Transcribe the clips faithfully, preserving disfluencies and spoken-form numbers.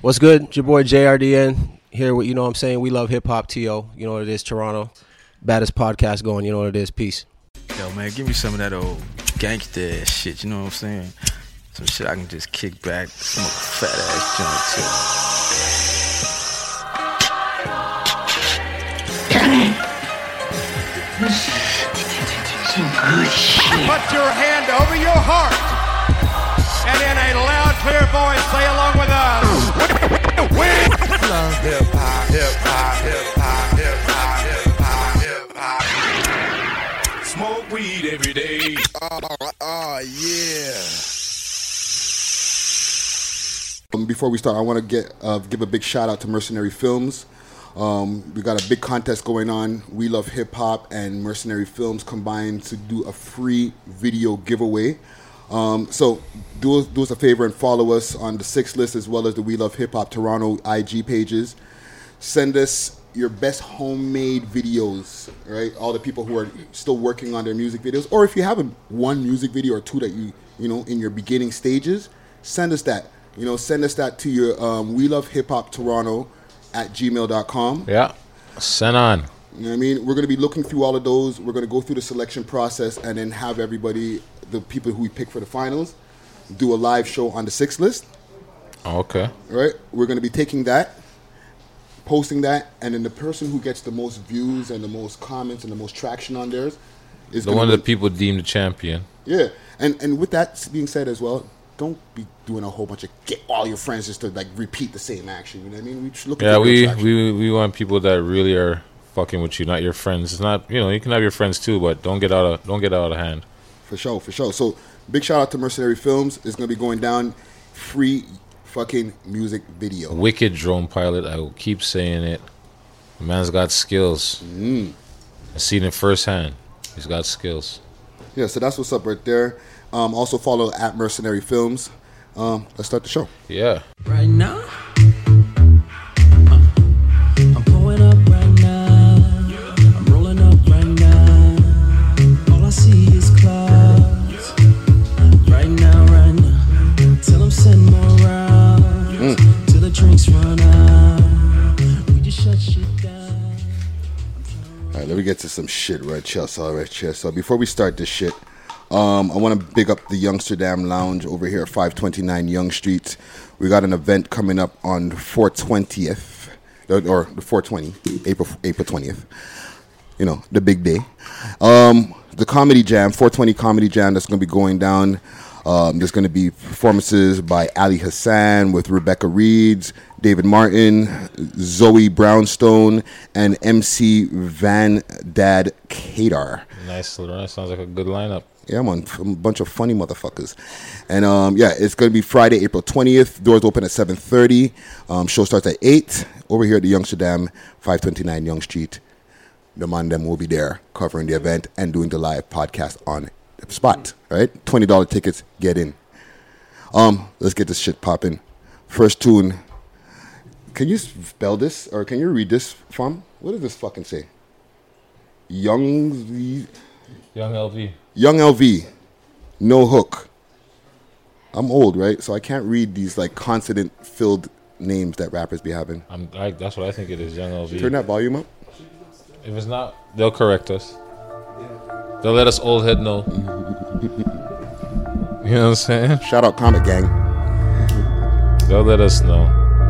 What's good? It's your boy J R D N here with, you know what I'm saying, We Love Hip Hop T O. You know what it is, Toronto. Baddest podcast going, you know what it is. Peace. Yo, man, give me some of that old gangsta shit, you know what I'm saying? Some shit I can just kick back, smoke a fat ass joint too. Some good shit. Put your hand over your heart and in a loud, clear voice say along with us. We love hip hop, hip hop, hip hop, hip hop, hip hop, hip hop. Smoke weed every day. Oh, oh yeah. Um, before we start, I want to get uh, give a big shout out to Mercenary Films. Um, we got a big contest going on. We Love Hip Hop and Mercenary Films combined to do a free video giveaway. Um, so do us, do us a favor and follow us on the Six List as well as the We Love Hip Hop Toronto I G pages. Send us your best homemade videos, right? All the people who are still working on their music videos, or if you have a, one music video or two that you you know in your beginning stages, send us that. You know, send us that to your um, We Love Hip Hop Toronto at gmail dot com. Yeah, send on. You know what I mean? We're going to be looking through all of those. We're going to go through the selection process and then have everybody, the people who we pick for the finals, do a live show on the Six List. Okay. Right? We're going to be taking that, posting that, and then the person who gets the most views and the most comments and the most traction on theirs is the gonna one be, that people deem the champion. Yeah. And and with that being said as well, don't be doing a whole bunch of get all your friends just to like repeat the same action. You know what I mean? We just looking Yeah, for we, traction. we we want people that really are fucking with you, not your friends. It's not, you know, you can have your friends too, but don't get out of don't get out of hand. For sure, for sure. So big shout out to Mercenary Films. It's gonna be going down. Free fucking music video. Wicked drone pilot. I will keep saying it. The man's got skills. Mm. I've seen it firsthand. He's got skills. Yeah, so that's what's up right there. Um, also follow at Mercenary Films. Um, let's start the show. Yeah. Right now, uh, I'm pulling up right now. I'm rolling up right now. All I see is clouds. Right now, right now. Till I'm sending more rounds. Mm. Till the drinks run out. We just shut shit down. All right, let me get to some shit right here. So, right here. So before we start this shit, Um, I want to big up the Youngsterdam Lounge over here at five twenty-nine Yonge Street. We got an event coming up on four twentieth, or the four twenty, April April twentieth. You know, the big day. Um, the Comedy Jam, four twenty Comedy Jam, that's going to be going down. Um, there's going to be performances by Ali Hassan with Rebecca Reeds, David Martin, Zoe Brownstone, and M C Van Dad Kadar. Nice. That sounds like a good lineup. Yeah, man, a bunch of funny motherfuckers. And um, yeah, it's going to be Friday, April twentieth. Doors open at seven thirty. Um, show starts at eight. Over here at the Youngsterdam, five twenty-nine Yonge Street. The man them will be there covering the event and doing the live podcast on the spot. Right? twenty dollars tickets, get in. Um, let's get this shit popping. First tune. Can you spell this? Or can you read this, fam? What does this fucking say? Young... Young L V. Young L V, No Hook. I'm old, right? So I can't read these like consonant-filled names that rappers be having. I'm, I, that's what I think it is, Young L V. Turn that volume up. If it's not, they'll correct us. They'll let us old head know. You know what I'm saying? Shout out Comic Gang. They'll let us know.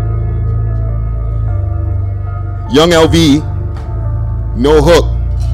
Young L V, No Hook.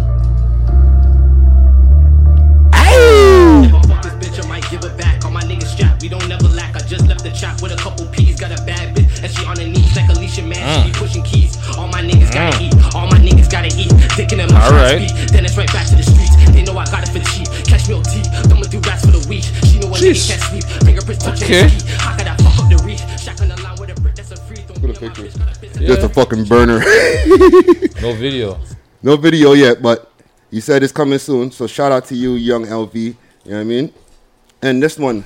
Give it back, all my niggas strapped, we don't never lack. I just left the trap with a couple P's, got a bad bitch, and she on her knees like Alicia Man, mm. she be pushing keys. All my niggas gotta mm. eat, all my niggas gotta eat. Thinking them all right. Speed, then it's right back to the streets. They know I got it for cheap. Catch me on T, thumbing through rats for the week. She know a nigga can't sleep. Fingerprints touching okay. the key. How could I fuck up the reach? Shotgun the line with a brick, that's a free throw. Put a picture. Yeah. Just a fucking burner. No video. No video yet, but you said it's coming soon. So shout out to you, Young L V. You know what I mean? And this one,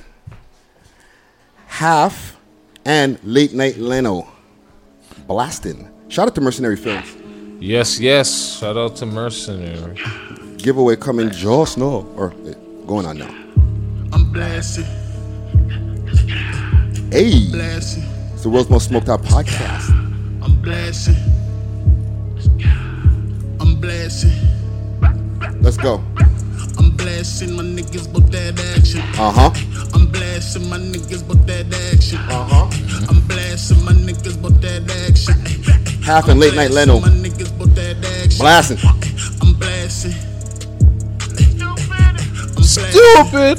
Half and Late Night Leno, blasting. Shout out to Mercenary Films. Yes, yes. Shout out to Mercenary. Giveaway coming just now, or uh, going on now. I'm blasting. Hey, Blasting. the world's most smoked out podcast. I'm blasting. I'm blasting. Let's go. I'm blasting my niggas about that action. Uh huh. I'm blasting my niggas about that action. Uh huh. I'm blasting my niggas about that action. Half and late night Leno. My niggas about that action. Blasting. I'm blasting. I'm Stupid.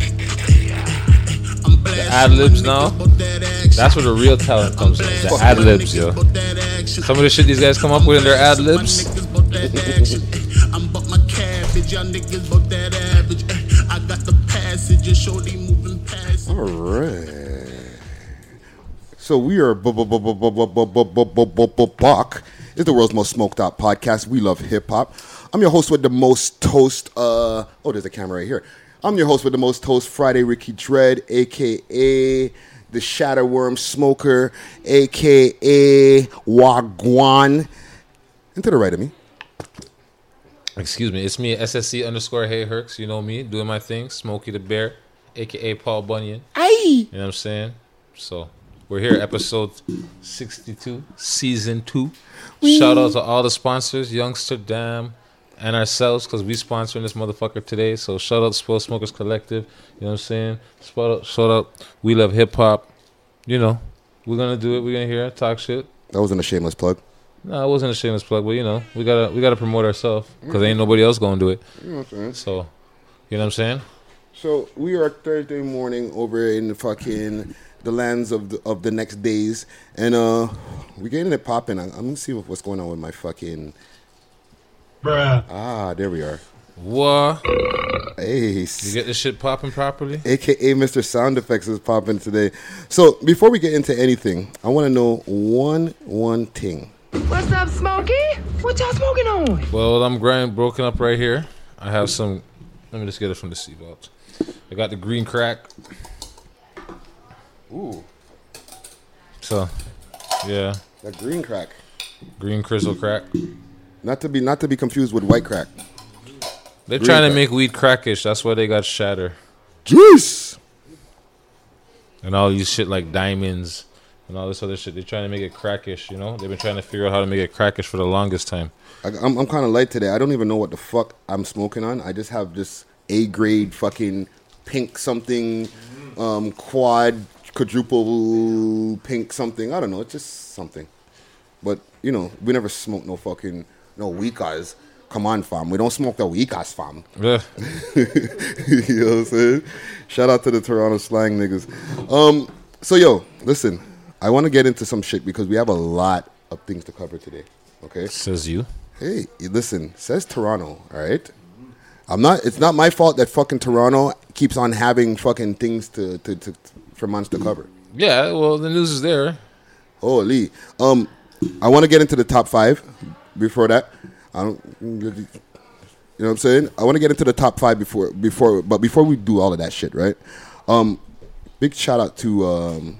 I'm The ad libs now. That's where the real talent comes in. The ad libs, yo. Some of the shit these guys come up with in their ad libs. I'm about my cabbage, y'all niggas about that average. I got the passage, just shorty moving past. All right. So we are bu- bu- bu- bu- bu- bu- bu- bu- bu- bu- bu- bu- Buck. It's the world's most smoked out podcast. We love hip hop. I'm your host with the most toast. Uh, oh, there's a camera right here. I'm your host with the most toast, Friday Ricky Dread, aka the Shatterworm Smoker, aka Wagwan. And to the right of me, Excuse me, it's me, S S C underscore Hey Herx. You know me, doing my thing. Smokey the Bear, aka Paul Bunyan. aye. You know what I'm saying? So we're here, episode sixty-two, season two. Shout out to all the sponsors, Youngsterdam, and ourselves, because we sponsoring this motherfucker today. So shout out to Spoil Smokers Collective. You know what I'm saying? Shout out, shout out. We love hip hop. You know, we're gonna do it. We're gonna hear it, talk shit. That wasn't a shameless plug. No, it wasn't a shameless plug, but you know, we gotta we gotta promote ourselves because ain't nobody else gonna do it. You know what I'm saying? So, you know what I'm saying? So we are Thursday morning over in the fucking the lands of the, of the next days, and uh, we getting it popping. I'm gonna see what's going on with my fucking. Bruh. Ah, there we are. What? Hey, You get this shit popping properly? A K A Mister Sound Effects is popping today. So before we get into anything, I want to know one one thing. What's up, Smokey? What y'all smoking on? Well, I'm grind broken up right here. I have some. Let me just get it from the seatbelt. I got the green crack. Ooh, So, yeah, that green crack. green crystal crack. Not to be not to be confused with white crack. They're Green trying to crack. make weed crackish. That's why they got shatter Juice. and all these shit like diamonds and all this other shit. They're trying to make it crackish. You know, they've been trying to figure out how to make it crackish for the longest time. I, I'm I'm kind of light today. I don't even know what the fuck I'm smoking on. I just have this A grade fucking pink something, um, quad quadruple pink something. I don't know. It's just something. But you know, we never smoke no fucking no weekas. Come on, fam. We don't smoke the weekas, fam. Yeah. You know what I'm saying? Shout out to the Toronto slang niggas. Um. So yo, listen. I want to get into some shit because we have a lot of things to cover today. Okay. Says you. Hey, listen, says Toronto, all right? I'm not, it's not my fault that fucking Toronto keeps on having fucking things to, to, to for months to cover. Yeah. Well, the news is there. Holy. Um, I want to get into the top five before that. I don't, you know what I'm saying? I want to get into the top five before, before, but before we do all of that shit, right? Um, big shout out to um,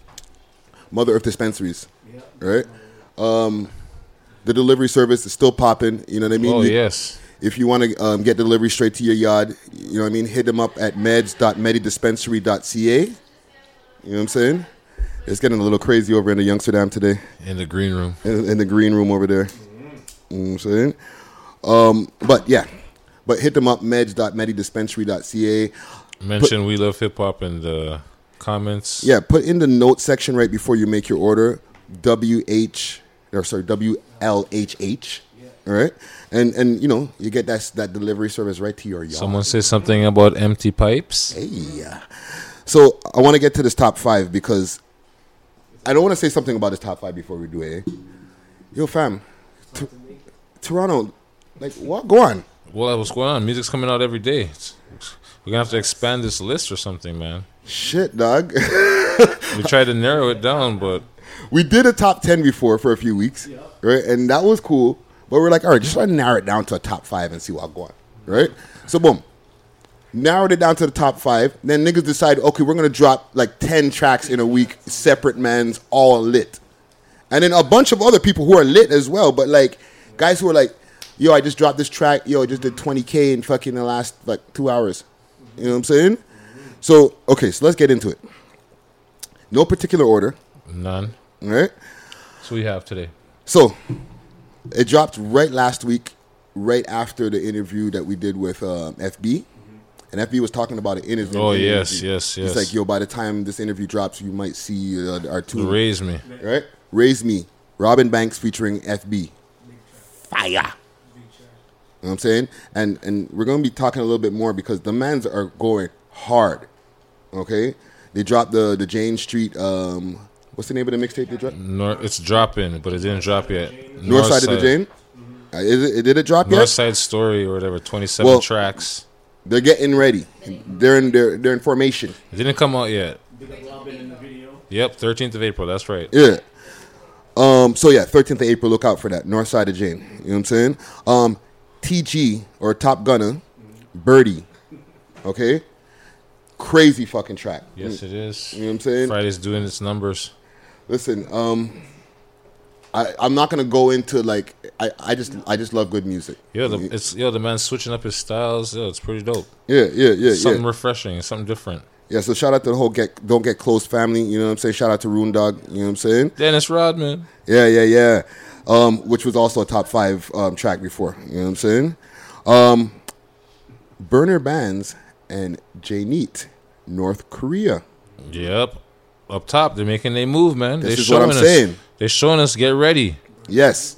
Mother Earth Dispensaries, right? Um, the delivery service is still popping. You know what I mean? Oh You- yes. If you want to um, get delivery straight to your yard, you know what I mean? Hit them up at meds dot medidispensary dot c a. You know what I'm saying? It's getting a little crazy over in the Youngsterdam today, In the green room. in, in the green room over there. You know what I'm saying? Um, but yeah, but hit them up, meds dot medidispensary dot c a. Mention we love hip hop in the comments. Yeah, put in the note section right before you make your order, W H, or sorry, W L H H. All right, and and you know you get that that delivery service right to your yard. Someone say something about empty pipes. Hey, so I want to get to this top five because I don't want to say something about this top five before we do it. Eh? Yo, fam, T- Toronto, like what? Go on. Well, what's going on? Music's coming out every day. It's, we're gonna have to expand this list or something, man. Shit, dog. We tried to narrow it down, but We did a top ten before for a few weeks, right? And that was cool. But we're like, all right, just try to narrow it down to a top five and see what's going on, right? So boom. Narrowed it down to the top five. Then niggas decide, okay, we're going to drop like ten tracks in a week, separate mans, all lit. And then a bunch of other people who are lit as well, but like guys who are like, yo, I just dropped this track. Yo, I just did twenty K in fucking the last like two hours. You know what I'm saying? So, okay, so let's get into it. No particular order. None. All right. So we have today. So it dropped right last week, right after the interview that we did with um, F B. And F B was talking about an interview. Oh, an yes, interview. yes, yes. He's like, yo, by the time this interview drops, you might see uh, our tune. Raise Me. Right? Raise Me. Robin Banks featuring F B. Fire. You know what I'm saying? And and we're going to be talking a little bit more because the mans are going hard. Okay? They dropped the, the Jane Street, um, what's the name of the mixtape they dropped? Nor- it's dropping, but it didn't drop yet. North Side of the Jane? Uh, is it, did it drop yet? North Side Story or whatever, twenty-seven Well, tracks. They're getting ready. They're in they're, they're in formation. It didn't come out yet. Yep, thirteenth of April, that's right. Yeah. Um. So yeah, thirteenth of April. Look out for that. North Side of Jane. You know what I'm saying? Um. T G or Top Gunner, Birdie. Okay. Crazy fucking track. Yes, it is. You know what I'm saying? Friday's doing its numbers. Listen. Um. I I'm not gonna go into like I, I just I just love good music. Yo, the it's yo the man switching up his styles. Yo, it's pretty dope. Yeah. Yeah. Yeah. Something yeah. refreshing, something different. Yeah. So shout out to the whole get Don't Get Close family. You know what I'm saying? Shout out to Rune Dog. You know what I'm saying? Dennis Rodman. Yeah, yeah, yeah. Um, which was also a top five um, track before. You know what I'm saying? Um, Burner Bands and J-Neat, North Korea. Yep. Up top, they're making their move, man. This they're is what I'm us, saying. They're showing us get ready. Yes.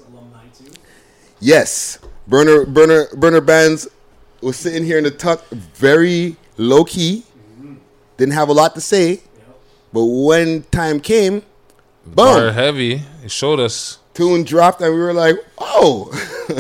Yes. Burner Burner Burner Bands was sitting here in the tuck, very low key. Didn't have a lot to say. But when time came, boom. Bar heavy. It showed us. Tune dropped and we were like, oh.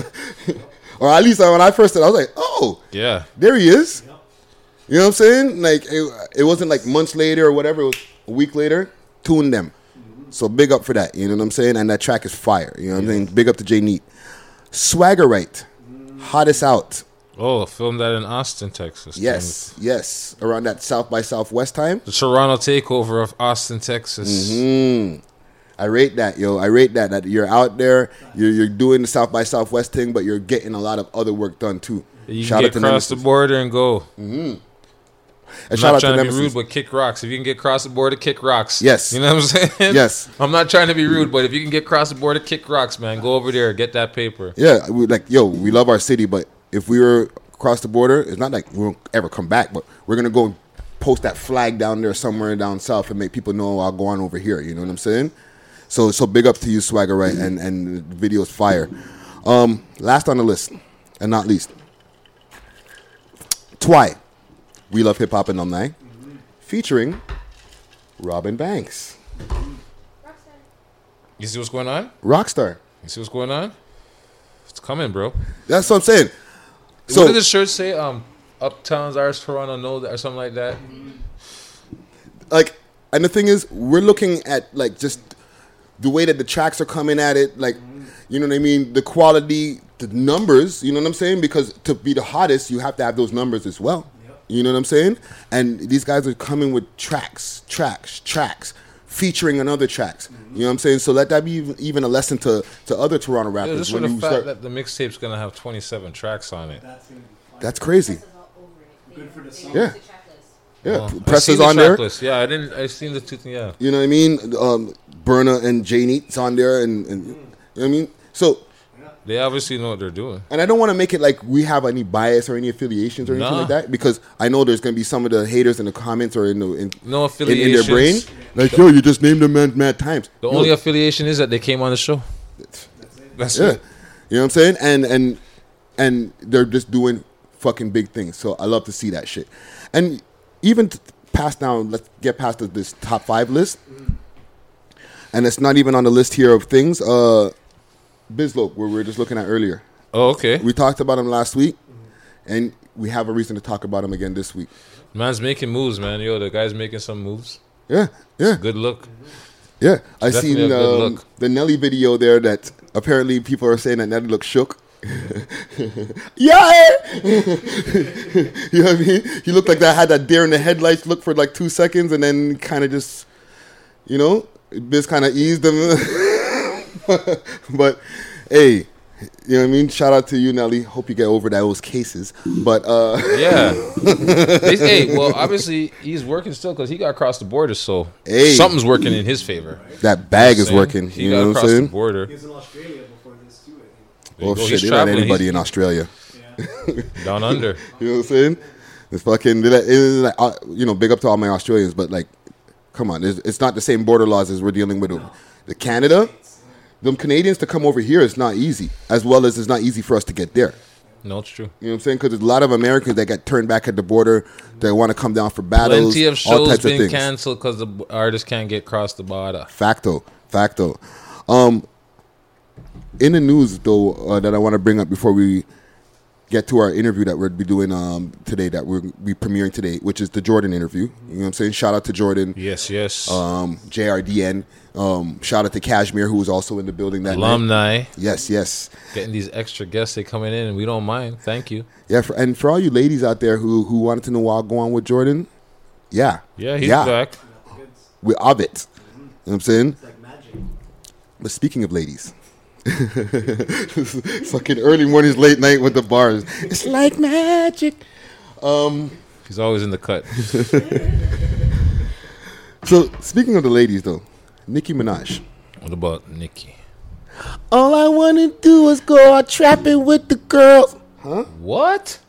Or at least when I first said, I was like, oh. Yeah. There he is. You know what I'm saying? Like, it, it wasn't like months later or whatever. It was a week later. Tune them. So big up for that. You know what I'm saying? And that track is fire. You know what I'm saying? Big up to J-Neat. Swaggerite. Hottest out. Oh, filmed that in Austin, Texas. Yes. Yes. Around that South by Southwest time. The Toronto takeover of Austin, Texas. Mm-hmm. I rate that, yo. I rate that. That you're out there, you're, you're doing the South by Southwest thing, but you're getting a lot of other work done, too. You shout can get across the border and go. Mm-hmm. I'm shout not out trying to to be rude, but kick rocks. If you can get across the border, kick rocks. Yes. You know what I'm saying? Yes. I'm not trying to be rude, but if you can get across the border, kick rocks, man. Go over there, get that paper. Yeah, we, like, yo, we love our city, but if we were across the border, it's not like we won't ever come back, but we're going to go post that flag down there somewhere down south and make people know I'll go on over here. You know what I'm saying? So so big up to you, Swaggerite, and, and the video's fire. Um, last on the list, and not least, Twy, We Love Hip Hop Alumni, featuring Robin Banks. You see what's going on? Rockstar. You see what's going on? It's coming, bro. That's what I'm saying. So, what did the shirt say? Um, Uptown's ours, Toronto, know that, or something like that. Like, and the thing is, we're looking at like just the way that the tracks are coming at it, like, you know what I mean? The quality, the numbers, you know what I'm saying? Because to be the hottest, you have to have those numbers as well. Yep. You know what I'm saying? And these guys are coming with tracks, tracks, tracks, featuring on other tracks. Mm-hmm. You know what I'm saying? So let that be even, even a lesson to, to other Toronto rappers. Yeah, just when for the you fact start, that the mixtape's going to have twenty-seven tracks on it. That's crazy. Good for the song. Yeah. Yeah, Oh, Press I is seen on the there. track list. Yeah, I didn't. I seen the two things. Yeah. You know what I mean? Um, Burna and J-Neat's on there, and, and you know what I mean? So they obviously know what they're doing. And I don't want to make it like we have any bias or any affiliations or anything Nah. like that, because I know there's going to be some of the haters in the comments or in the in, No in, in their brain, affiliations. like, yo, you just named them mad, mad times. The Yo, only affiliation is that they came on the show. That's yeah, it. you know what I'm saying? And and and they're just doing fucking big things. So I love to see that shit. And even t- past now, let's get past the, this top five list. And it's not even on the list here of things. Uh, Bizlope, where we were just looking at earlier. Oh, okay. We talked about him last week, and we have a reason to talk about him again this week. Man's making moves, man. Yo, the guy's making some moves. Yeah, yeah. Good look. Yeah, I Definitely seen a good um, look. the Nelly video there that apparently people are saying that Nelly looks shook. Yeah, you know what I mean? He looked like that, had that deer in the headlights look for like two seconds, and then kind of just, you know, Biz kind of eased him. But hey, You know what I mean? Shout out to you, Nelly. Hope you get over those cases. But uh, yeah, They- hey, well, obviously he's working still because he got across the border, so Hey. something's working in his favor. that bag is Saying, working. He You got know what I'm across saying? the border. He was in Australia before this too, I think. There you Oh go. shit, He's they let traveling. anybody He's in Australia. down under. You know what I'm saying? It's fucking. They let, it's like, uh, you know, big up to all my Australians, but like, come on, it's, it's not the same border laws as we're dealing with. The Canada, them Canadians to come over here is not easy, as well as it's not easy for us to get there. No, it's true. You know what I'm saying? Because there's a lot of Americans that get turned back at the border. They want to come down for battles. Plenty of all shows types of been things. canceled because the artists can't get across the border. Facto, facto. Um, in the news though, uh, that I want to bring up before we get to our interview that we'll be doing um, today, that we're be premiering today, which is the Jordan interview. You know what I'm saying? Shout out to Jordan. Yes, yes. Um, J R D N. Um, shout out to Kashmir, who was also in the building that night. Alumni. Yes, yes. Getting these extra guests, they coming in, and we don't mind. Thank you. Yeah, for, and for all you ladies out there who who wanted to know what's going on with Jordan, yeah. Yeah, he's yeah. back. We of it. You know what I'm saying? But speaking of ladies, fucking early mornings, late night with the bars. It's like magic. Um, He's always in the cut. so speaking of the ladies, though, Nicki Minaj. What about Nicki? All I want to do is go out trapping with the girls. Huh? What?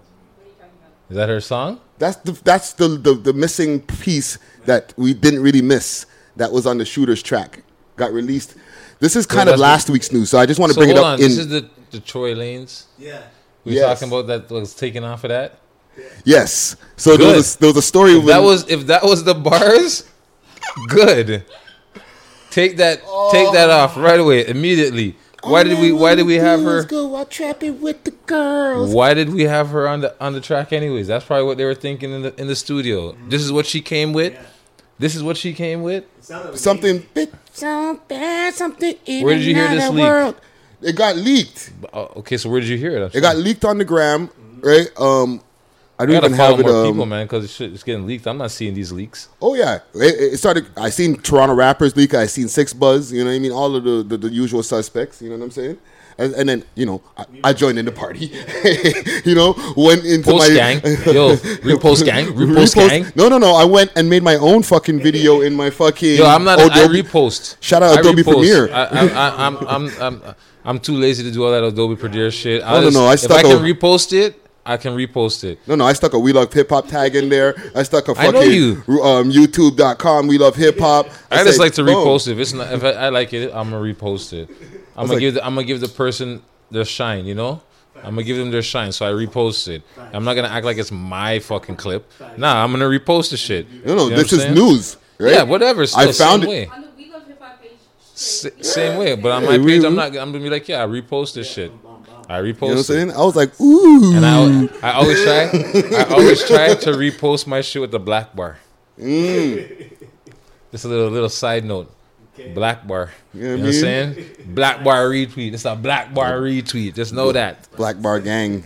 Is that her song? That's the that's the, the the missing piece that we didn't really miss. That was on the Shooters track. Got released. This is kind So of that's last the- week's news, so I just want to So bring it hold up on. in. This is the, the Troy Lanes? Yeah. We were Yes. talking about that was taken off of that? Yes. So there Good. was, a, there was a story. If when- that was if that was the bars, good. Take that take that off right away, immediately. Why did we why did we have her Go out trapping with the girls. Why did we have her on the on the track anyways? That's probably what they were thinking in the in the studio. This is what she came with. This is what she came with. Something bit something something in Where did you hear this another leak? world. It got leaked. Oh, okay, so where did you hear it? It got leaked on the gram, right? Um, I I don't gotta even follow have it. more Um, people, man, because it's getting leaked. I'm not seeing these leaks. Oh yeah, it, it started. I seen Toronto rappers leak. I seen Six Buzz. You know what I mean? All of the, the, the usual suspects. You know what I'm saying? And, and then you know I, I joined in the party. you know, went into Post my gang, yo, repost gang, repost gang. No, no, no. I went and made my own fucking video in my fucking. Yo, I'm not. I Adobe. repost. Shout out I Adobe repost. Premiere. I, I, I, I'm, I'm, I'm, I'm too lazy to do all that Adobe Premiere shit. No, no, no, I if stuck I can a- repost it, I can repost it. No, no, I stuck a We Love Hip Hop tag in there. I stuck a I know fucking you. um, YouTube dot com We Love Hip Hop. I, just said, like to boom. repost it. If it's not, if I, I like it, I'm gonna repost it. I'm gonna like- give, the, I'm gonna give the person their shine. You know, I'm gonna give them their shine. So I repost it. I'm not gonna act like it's my fucking clip. Nah, I'm gonna repost the shit. No, no, You know this what I'm is saying? news. Right? Yeah, whatever. Still, I found same it. way. On the We Love Hip Hop page. S- same way, but on Yeah, my we- page, I'm we- not. I'm gonna be like, yeah, I repost this shit. I repost You know what I'm it. saying? I was like, ooh. And I, I always try, I always try to repost my shit with the black bar. Mm. Just a little little side note, black bar. You You know know what I what I'm mean? saying? Black bar retweet. It's a black bar retweet. Just know that. Black Bar Gang.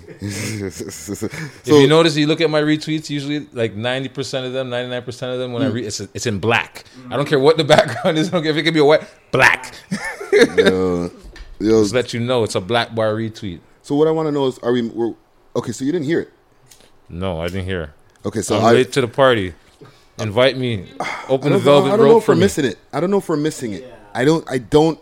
If you notice, you look at my retweets. Usually, like ninety percent of them, ninety-nine percent of them, when I read, it's it's in black. I don't care what the background is. I don't care if it can be a white black. yo, yo. Just let you know it's a black bar retweet. So what I want to know is, are we? We're, okay, so you didn't hear it. No, I didn't hear. Okay, so I'm I, late to the party. Invite me. I Open the don't, know, velvet I don't know rope if for we're me. missing it. I don't know if we're missing it. I don't. I don't.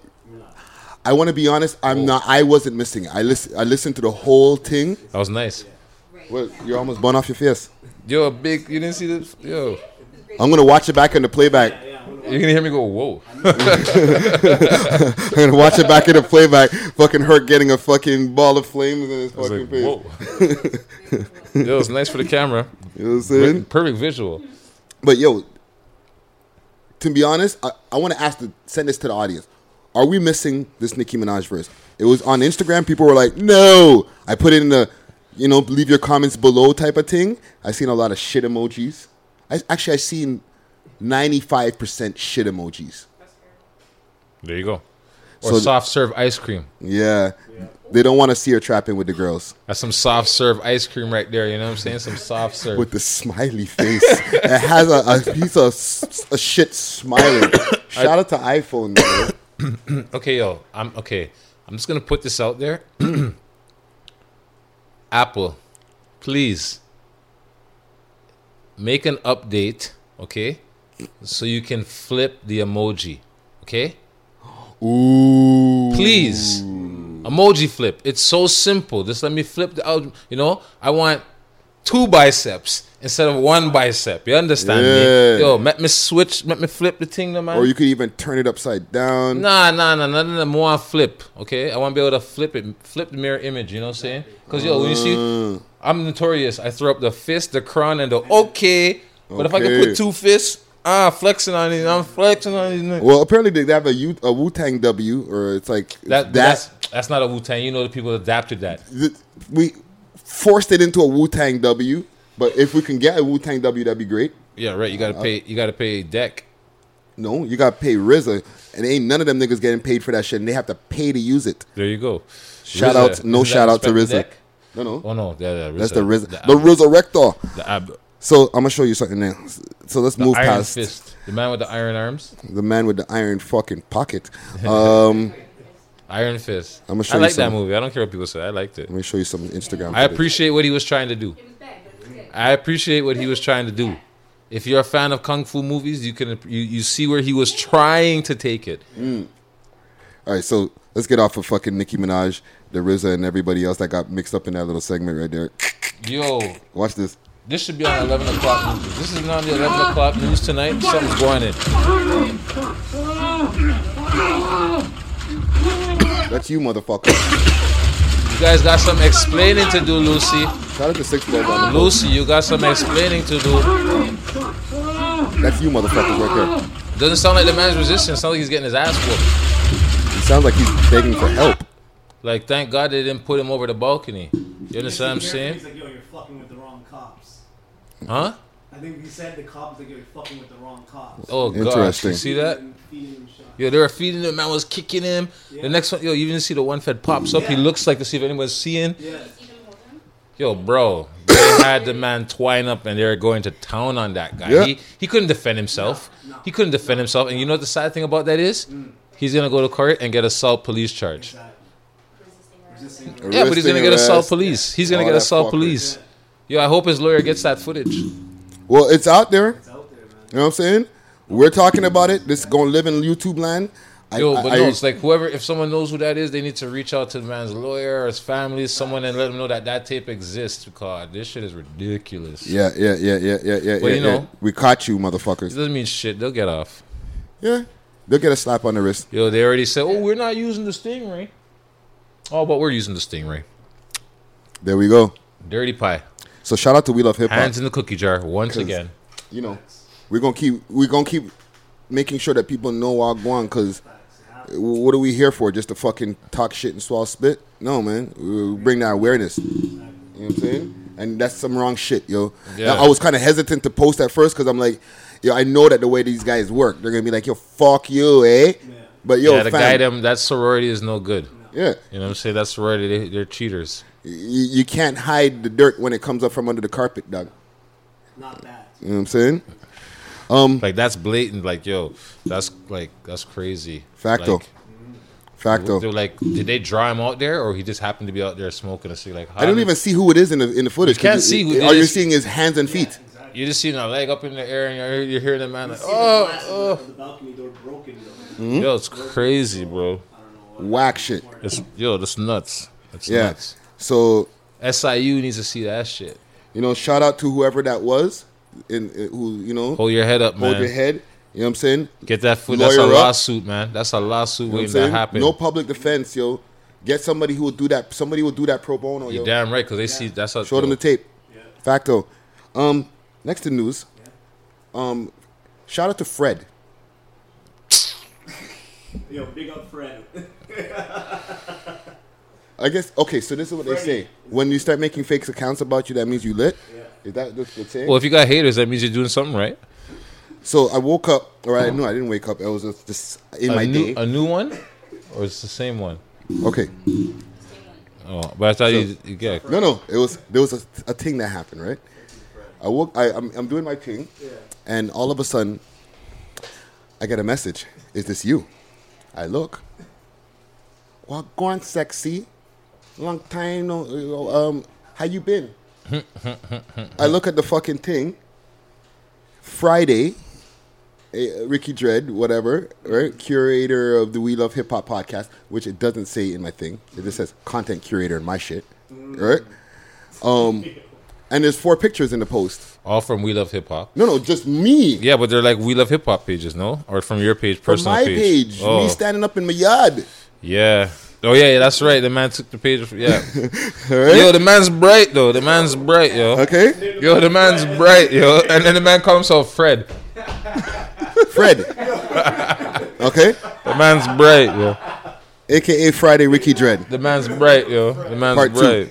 I want to be honest. I'm not. I wasn't missing it. I listen. I listened to the whole thing. That was nice. What? You're almost burned off your face. Yo, a big. You didn't see this? Yo, I'm gonna watch it back in the playback. you're gonna hear me go, whoa. I'm gonna watch it back in the playback. Fucking Hurt getting a fucking ball of flames in his I was fucking like, face. whoa. Yo, it's nice for the camera. You know what I'm saying? Perfect visual. But yo, to be honest, I, I want to ask the send this to the audience. Are we missing this Nicki Minaj verse? It was on Instagram. People were like, "No." I put it in the, you know, leave your comments below type of thing. I seen a lot of shit emojis. I actually I seen ninety-five percent shit emojis. There you go. Or So- soft serve ice cream. Yeah, they don't want to see her trapping with the girls That's some soft serve ice cream right there. You know what I'm saying? Some soft serve. with the smiley face. It has a, a piece of s- a shit smiling. Shout out to iPhone. Man. Okay, yo, I'm okay. I'm just gonna put this out there. Apple, please make an update, okay? So you can flip the emoji, okay? Ooh. Please. Emoji flip. It's so simple. Just let me flip the out. You know, I want two biceps instead of one bicep. You understand Yeah. me? Yo, let me switch, let me flip the thing, no, man. Or you could even turn it upside down. Nah, nah, nah, none of them want flip, okay? I want to be able to flip it, flip the mirror image, you know what I'm saying? Because, yo, when you see, Uh, I'm notorious. I throw up the fist, the crown, and the okay. But if I can Okay. put two fists, ah, flexing on it, I'm flexing on it. well, apparently they have a, U, a Wu-Tang W, or it's like That, that. that's, that's not a Wu-Tang. You know the people adapted that. th- we forced it into a Wu-Tang W, but if we can get a Wu-Tang W, that'd be great. Yeah, right. You gotta pay. You gotta pay deck. No, you got to pay R Z A, and ain't none of them niggas getting paid for that shit, and they have to pay to use it. There you go. Shout R Z A. out, no Isn't shout that out to R Z A. deck? No, no, Oh no, yeah, yeah, that's the R Z A, The, the R Z A Rector. the ab, So I'm gonna show you something now. So let's the move iron past fist. The man with the iron arms. the man with the iron fucking pocket. Um, Iron fist. I'ma show I you like that some- movie. I don't care what people say. I liked it. let me show you some Instagram. I footage. appreciate what he was trying to do. I appreciate what he was trying to do. If you're a fan of kung fu movies, you can you, you see where he was trying to take it. All right, so let's get off of fucking Nicki Minaj, the R Z A, and everybody else that got mixed up in that little segment right there. Yo, Watch this. this should be on eleven o'clock news. This is not on the eleven o'clock news tonight. Something's going in. That's you, motherfucker. You guys got some explaining to do, Lucy. Shout out to Six Blood on the Lucy, you got some explaining to do. That's you, motherfuckers, right there. Doesn't sound like the man's resisting. It sounds like he's getting his ass whooped. He sounds like he's begging for help. Like, thank God they didn't put him over the balcony. You understand what I'm saying? He's like, yo, you're fucking with the wrong cops. Huh? I think he said the cop was like, yo, you're fucking with the wrong cops. Oh, gosh. Interesting. You see that? And feeding him shots. Yo, they were feeding him. Man was kicking him. The next one, yo, you even see the one fed pops up. He looks like to see if anyone's seeing. Yeah. Yo, bro, they had the man twine up and they were going to town on that guy. Yeah. He he couldn't defend himself. He couldn't defend himself. And you know what the sad thing about that is? He's going to go to court and get assault police charge. Resisting. Yeah, but he's going to get Arrest, assault police. He's going to All get that assault fucker. police. Yo, I hope his lawyer gets that footage. Well, it's out there. It's out there, man. You know what I'm saying? We're talking about it. This is going to live in YouTube land. I, Yo, I- but I- no, it's like whoever, if someone knows who that is, they need to reach out to the man's lawyer or his family, someone, and let them know that that tape exists. Because this shit is ridiculous. Yeah, yeah, yeah, yeah, yeah, yeah. Well, yeah, you know- yeah. We caught you, It motherfuckers. doesn't mean shit. They'll get off. Yeah. They'll get a slap on the wrist. Yo, they already said, oh, we're not using the Stingray. Oh, but we're using the Stingray. There we go. Dirty pie. So shout out to We Love Hip Hop. Hands in the cookie jar once 'Cause- again. You know, we're gonna keep we're gonna keep making sure that people know our going. Cause what are we here for? Just to fucking talk shit and swallow spit? No, man. We bring that awareness. You know what I'm saying? And that's some wrong shit, yo. Yeah. Now, I was kind of hesitant to post at first because I'm like, yo, I know that the way these guys work, they're gonna be like, yo, fuck you, eh? But yo, yeah, the fam, guy, them, that sorority is no good. yeah, You know what I'm saying? That sorority, they, they're cheaters. you, you can't hide the dirt when it comes up from under the carpet, dog. Not that. You know what I'm saying? Um, Like, that's blatant. Like, yo, that's like, that's crazy. Facto. Like, Facto. they're like, did they draw him out there, or he just happened to be out there smoking a cigarette? Like, I don't how- even see who it is in the in the footage. You can't 'cause see it- who it all you're is. seeing is hands and feet. You just see a leg up in the air, and you're, you're hearing the man like, See the oh, glass oh. of the balcony door broken, though. Hmm? Yo, it's crazy, bro. Whack shit. It's, yo, that's nuts. That's Yeah. nuts. So S I U needs to see that shit. you know, shout out to whoever that was, in, in who you know, Hold your head up, man. hold your head. You know what I'm saying? Get that foot. That's a Lawyer up. lawsuit, man. That's a lawsuit You know what I'm waiting to saying? happen. No public defense, yo. Get somebody who will do that. Somebody will do that pro bono, yo. You're damn right, because they see that's a Show them the tape. Facto. Um, next to news. Um, shout out to Fred. Yo, big up Fred. I guess okay. So this is what they say: when you start making fake accounts about you, that means you lit. Yeah. Is that what they say? Well, if you got haters, that means you're doing something right. So I woke up, or I no, I didn't wake up. I was just, just in a my new, day. a new one, or it's the same one. Okay. Oh, but I thought you, you yeah. No, no. It was there was a, a thing that happened, right? I woke. I, I'm I'm doing my thing, and all of a sudden, I get a message. Is this you? I look. Well, go on, sexy. Long time, no. Um, how you been? I look at the fucking thing. Friday, uh, Ricky Dredd, whatever, right? Curator of the We Love Hip Hop podcast, which it doesn't say in my thing. It just says content curator in my shit, right? Um, and there's four pictures in the post. All from We Love Hip Hop. No, no, just me. Yeah, but they're like We Love Hip Hop pages, no? Or from your page, From personal my page. page, Oh. me standing up in my yard. Yeah. Oh yeah, yeah, that's right. The man took the page. Yeah. Right? Yo, the man's bright though. The man's bright, yo. Okay. Yo, the man's bright, yo. And then the man calls himself Fred. Fred. Okay. The man's bright, yo. A K A Friday Ricky Dredd. The man's bright, yo. The man's Part two. bright.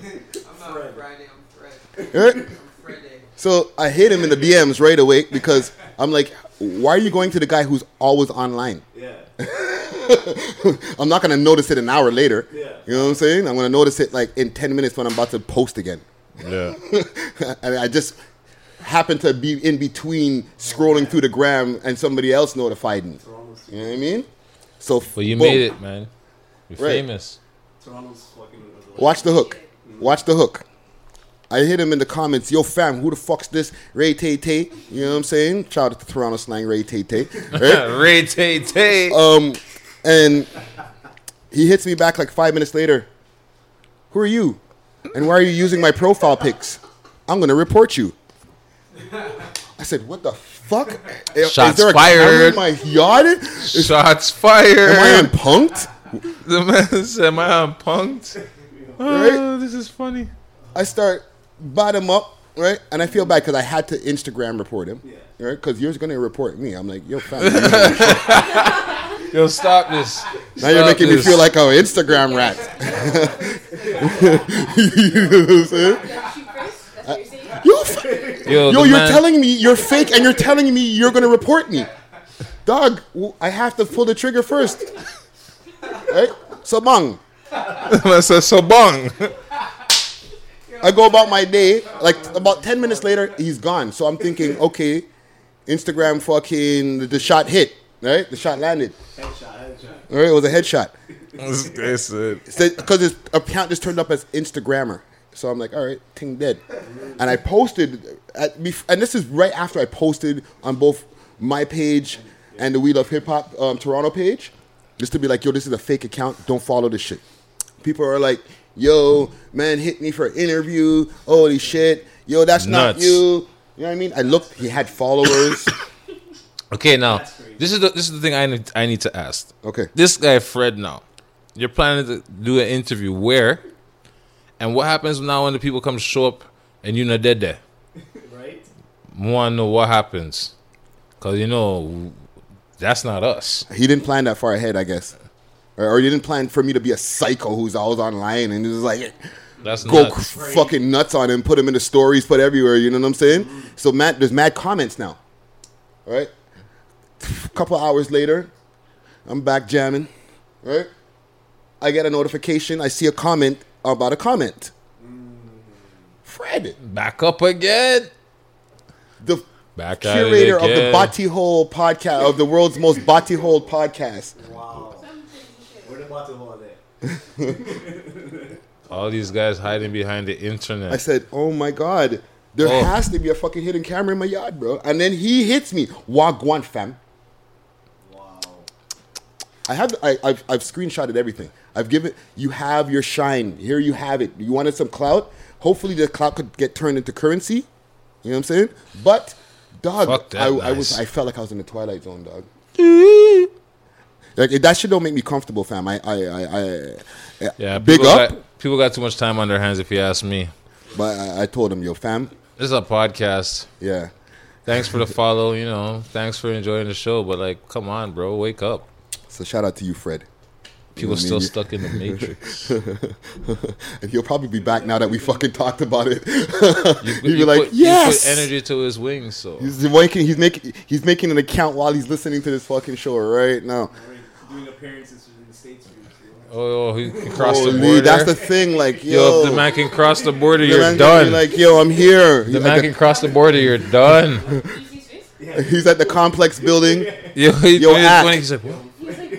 Right? So I hit him in the D Ms right away because I'm like, why are you going to the guy who's always online? Yeah. I'm not going to notice it an hour later. Yeah. You know what I'm saying? I'm going to notice it like in ten minutes when I'm about to post again. Yeah. I mean, I just happened to be in between scrolling through the gram and somebody else notified me. You know what I mean? So, Well, you boom. made it, man. You're Right. famous. Toronto's fucking. Watch the hook. Watch the hook. I hit him in the comments, yo fam, who the fuck's this? Ray Tay Tay. You know what I'm saying? Shout out to Toronto slang, Ray Tay Tay. Right? Ray Tay Tay. Um, and he hits me back like five minutes later. Who are you? And why are you using my profile pics? I'm gonna report you. I said, what the fuck? Is- Shots is there a camera fired. in my yard? Is- Shots fired. Am I on punked? The man said, am I on punked? Oh, Right? this is funny. I start bottom up, right? And I feel bad because I had to Instagram report him, right? Because you're going to report me. I'm like, yo, fam. you know, Yo, stop this. now you're Stop making this. me feel like an Instagram rat. You know what I'm saying? Yo, f- Yo, yo the you're man- telling me you're fake and you're telling me you're going to report me. Dog, w- I have to pull the trigger first. Right? So, bang. I said, so bong. I go about my day. Like about ten minutes later, he's gone. So I'm thinking, okay, Instagram fucking the, the shot hit, right? The shot landed. Headshot, headshot. All right, it was a headshot. This guy said, Because his account just turned up as Instagrammer. So I'm like, all right, ting dead. And I posted, at, bef- and this is right after I posted on both my page and the We Love Hip Hop um, Toronto page, just to be like, yo, this is a fake account. Don't follow this shit. People are like, yo, man, hit me for an interview. Holy shit. Yo, that's not Nuts. you. You know what I mean? I looked, he had followers. okay, now, this is the this is the thing I need, I need to ask. Okay. This guy, Fred, now, you're planning to do an interview where? And what happens now when the people come show up and you're not dead there? Right? I want to know what happens. Because, you know, that's not us. He didn't plan that far ahead, I guess. Or, or he didn't plan for me to be a psycho who's always online and just like That's go nuts. c- fucking nuts on him, put him in the stories, put everywhere. You know what I'm saying? So Matt, there's mad comments now. Right? A couple hours later, I'm back jamming. Right? I get a notification. I see a comment about a comment. Fred, Back up again. the Back at it curator of the again. Bati Hole podcast, of the world's most Bati Hole podcast. Wow. Where the bottle hole there? All these guys hiding behind the internet. I said, oh my God, there Oh. has to be a fucking hidden camera in my yard, bro. And then he hits me. Wagwan, fam. Wow. I have, I, I've, I've screenshotted everything. I've given, you have your shine. Here you have it. You wanted some clout? Hopefully the clout could get turned into currency. You know what I'm saying? But, dog, Fuck that I, I nice. was, I felt like I was in the Twilight Zone, dog. Like, that shit don't make me comfortable, fam. I, I, I, I yeah, big people up. Got, people got too much time on their hands, if you ask me. But I, I told him, yo, fam, This is a podcast. yeah. Thanks for the follow, you know. Thanks for enjoying the show. But, like, come on, bro. Wake up. So shout out to you, Fred. People You know still what I mean? stuck in the matrix. And he'll probably be back now that we fucking talked about it. You, He'd be you like, put, yes. You put energy to his wings, so. He's making, he's making, he's making an account while he's listening to this fucking show right now. Doing appearances in the States. Oh, oh, he can cross Holy, the border. that's the thing. Like, yo, Yo, if the man can cross the border, the you're man can be done. like, yo, I'm here. the He's, man at can cross the border, you're done. the, he's at the complex building. Yo, he, Yo, when, act. when he's like, what? He's like, wait,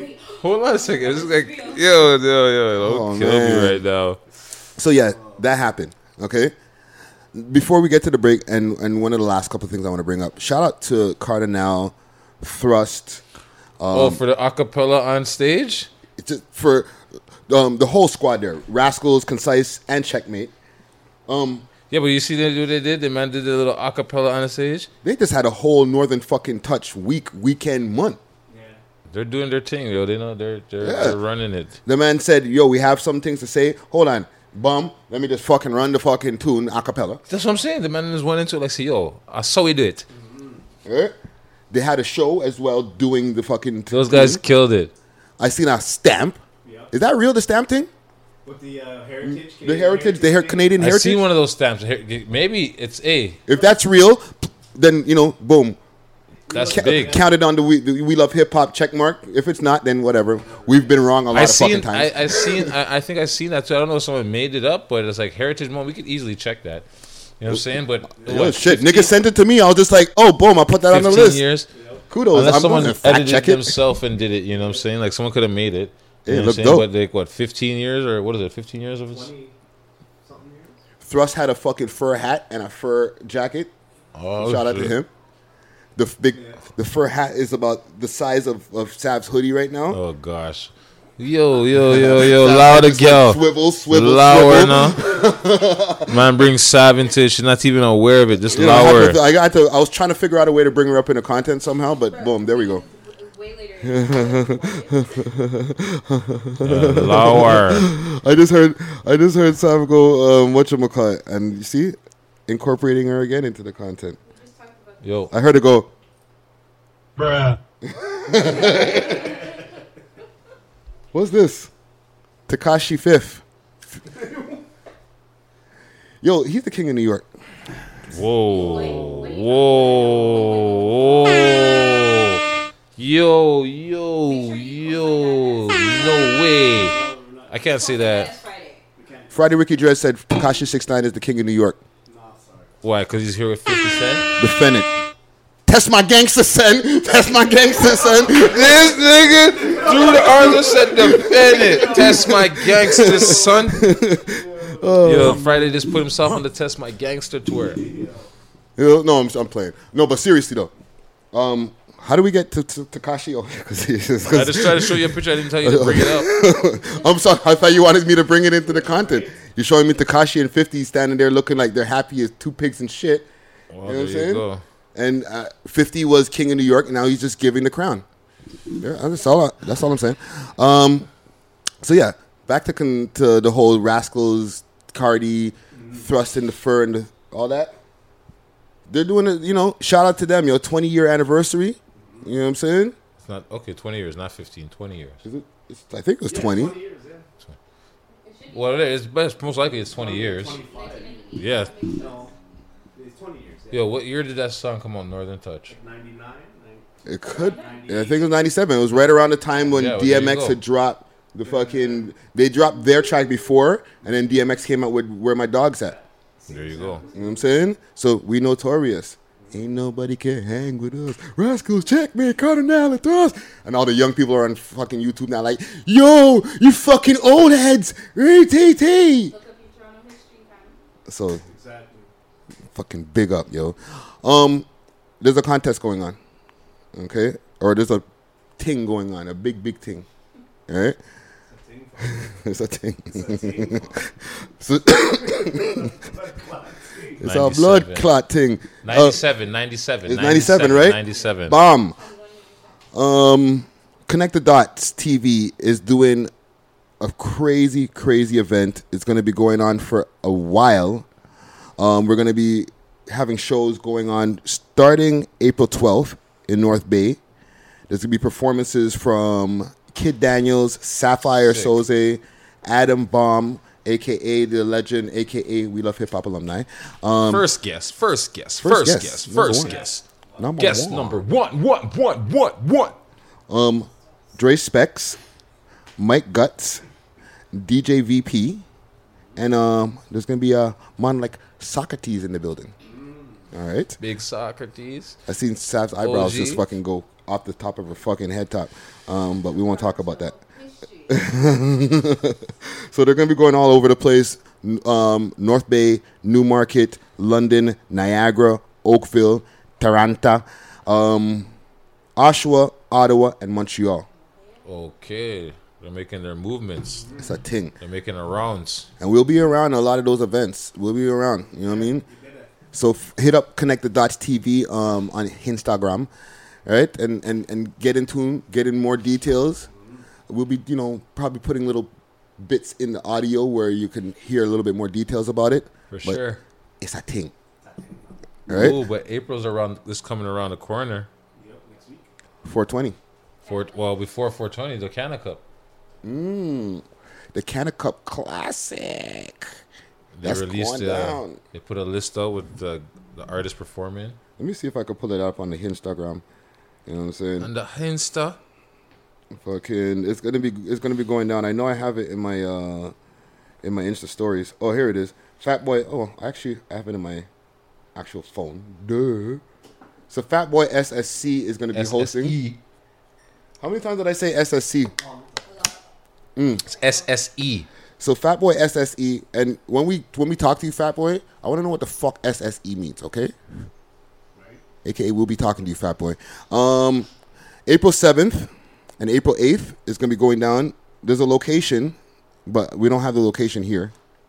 Hold on a second. It's like, yo, yo, yo, don't Oh, kill man. me right now. So yeah, that happened. Okay. Before we get to the break, and, and one of the last couple of things I want to bring up, shout out to Cardinal, Thrust. Um, oh, for the acapella on stage? It's just for um, the whole squad there, Rascals, Concise, and Checkmate. Um, Yeah, but you see they, what they did? The man did a little acapella on the stage? They just had a whole Northern fucking Touch week, weekend, month. They're doing their thing, yo. They know they're they're, Yeah. they're running it. The man said, yo, we have some things to say. Hold on. Bum, let me just fucking run the fucking tune a cappella. That's what I'm saying. The man just went into it like, say, yo, I saw we do it. Yeah. They had a show as well doing the fucking Those guys tune. killed it. I seen a stamp. Is that real, the stamp thing? With the uh, heritage. The heritage, the her- Canadian I heritage? seen one of those stamps. Maybe it's A. If that's real, then, you know, boom. That's Ca- big. Counted on the we, the we Love Hip Hop check mark. If it's not, then whatever. We've been wrong a lot I of seen, fucking times. I, I seen. I, I think I seen that too. I don't know if someone made it up, but it's like Heritage Month. We could easily check that. You know what I'm saying? But oh, what, shit, fifteen niggas sent it to me. I was just like, oh, boom, I put that on the fifteen list. years. Kudos. Unless I'm someone going to fact edited check it. themselves and did it. You know what I'm saying? Like someone could have made it. You It know what I'm looked saying? dope. But like what, fifteen years or what is it? fifteen years of it? Thrust had a fucking fur hat and a fur jacket. Oh, Shout out shit. to him. The f- big, the fur hat is about the size of, of Sav's hoodie right now. Oh gosh. Yo, yo, yo, yo, Sav louder, just like girl. swivel, swivel, Louder swivel. now. Man brings Sav into it. She's not even aware of it. Just You know, I, had louder. to, I got to. I was trying to figure out a way to bring her up in the content somehow, but boom, there we go. Uh, lower. I just heard. I just heard Sam go. Um, whatchamacallit, and you see, incorporating her again into the content. Yo. I heard her go. Bruh. What's this? Tekashi Fifth. Yo, he's the king of New York. Whoa. Whoa. Whoa. Yo, yo, yo. No way. I can't say that. Friday Ricky Dress said Tekashi six nine is the king of New York. Why? Because he's here with fifty Cent? Defend it. That's my gangster son. That's my gangster son. This nigga threw the arms and said, defend it. Test my gangster, son. Oh. Yo, Friday just put himself on the Test My Gangster tour. Yo, no, I'm, I'm playing. No, but seriously though, um, how do we get to, to Tekashi? Oh, cause, cause, I just tried to show you a picture. I didn't tell you to bring it up. I'm sorry. I thought you wanted me to bring it into the content. You're showing me Tekashi and fifty standing there looking like they're happy as two pigs and shit. Well, you know what I'm there you saying? go. And uh, fifty was king of New York, and now he's just giving the crown. Yeah, that's all. I, that's all I'm saying. Um, so yeah, back to con- to the whole Rascals, Cardi, Thrust in the fur and the, all that. They're doing it. You know, shout out to them. Yo, twenty year anniversary. You know what I'm saying? It's not okay. Twenty years, not fifteen. Twenty years. Is it? It's, I think it was twenty. Well, it is, but it's most likely it's twenty years. Yeah. No, it's twenty years. Yo, what year did that song come on? Northern Touch. ninety-nine. It could. Yeah, I think it was ninety-seven. It was right around the time when Yeah, well, there you D M X go. had dropped the fucking. They dropped their track before, and then D M X came out with "Where My Dog's At." There you go. You know what I'm saying? So we notorious. Ain't nobody can hang with us. Rascals, check me, Cardinal and Thrust. And all the young people are on fucking YouTube now like, yo, you fucking old heads. A T T. So, fucking big up, yo. Um, there's a contest going on. Okay? Or there's a thing going on. A big, big thing. All right? It's a thing. So, it's a blood clot thing. ninety-seven, ninety-seven. It's ninety-seven, right? ninety-seven. Bomb. Um, Connect the Dots T V is doing a crazy, crazy event. It's going to be going on for a while. Um, we're going to be having shows going on starting April twelfth in North Bay. There's going to be performances from Kid Daniels, Sapphire Sick. Soze, Adam Bomb, a k a the legend, a k a We Love Hip Hop alumni. Um, First guess, first guess, First first guess, guess, number first one. guess. Number Guess one. number one, one, one, one, one. Um, Dre Specs, Mike Guts, D J V P, and um, there's gonna be a man like Socrates in the building. All right, Big Socrates. I seen Sav's eyebrows O G. just fucking go. off the top of her fucking head top. Um, but we won't talk about that. So they're going to be going all over the place. Um, North Bay, Newmarket, London, Niagara, Oakville, Toronto, um, Oshawa, Ottawa, and Montreal. Okay. They're making their movements. It's a thing. They're making their rounds. And we'll be around a lot of those events. We'll be around. You know what I mean? So f- hit up Connect the Dots T V um, on Instagram, right? And, and and get in tune, get in more details. We'll be, you know, probably putting little bits in the audio where you can hear a little bit more details about it. For But sure. it's a thing. All right? Ooh, but April's around. This coming around the corner. four twenty. For well, before four twenty, the Canna Cup. Mm, the Canna Cup Classic. They That's released. going Uh, down. they put a list out with the the artists performing. Let me see if I can pull it up on the Instagram. You know what I'm saying? And the Insta. Fucking, it's gonna be it's gonna be going down. I know I have it in my uh in my Insta stories. Oh, here it is. Fat Boy. Oh, actually, I have it in my actual phone. Duh. So Fat Boy S S C is gonna be S S E. hosting. How many times did I say S S C? Mm. It's S S E. So Fat Boy S S E, and when we when we talk to you, Fat Boy, I want to know what the fuck S S E means, okay? Right. A K A we'll be talking to you, Fat Boy. Um, April seventh and April eighth is gonna be going down. There's a location, but we don't have the location here.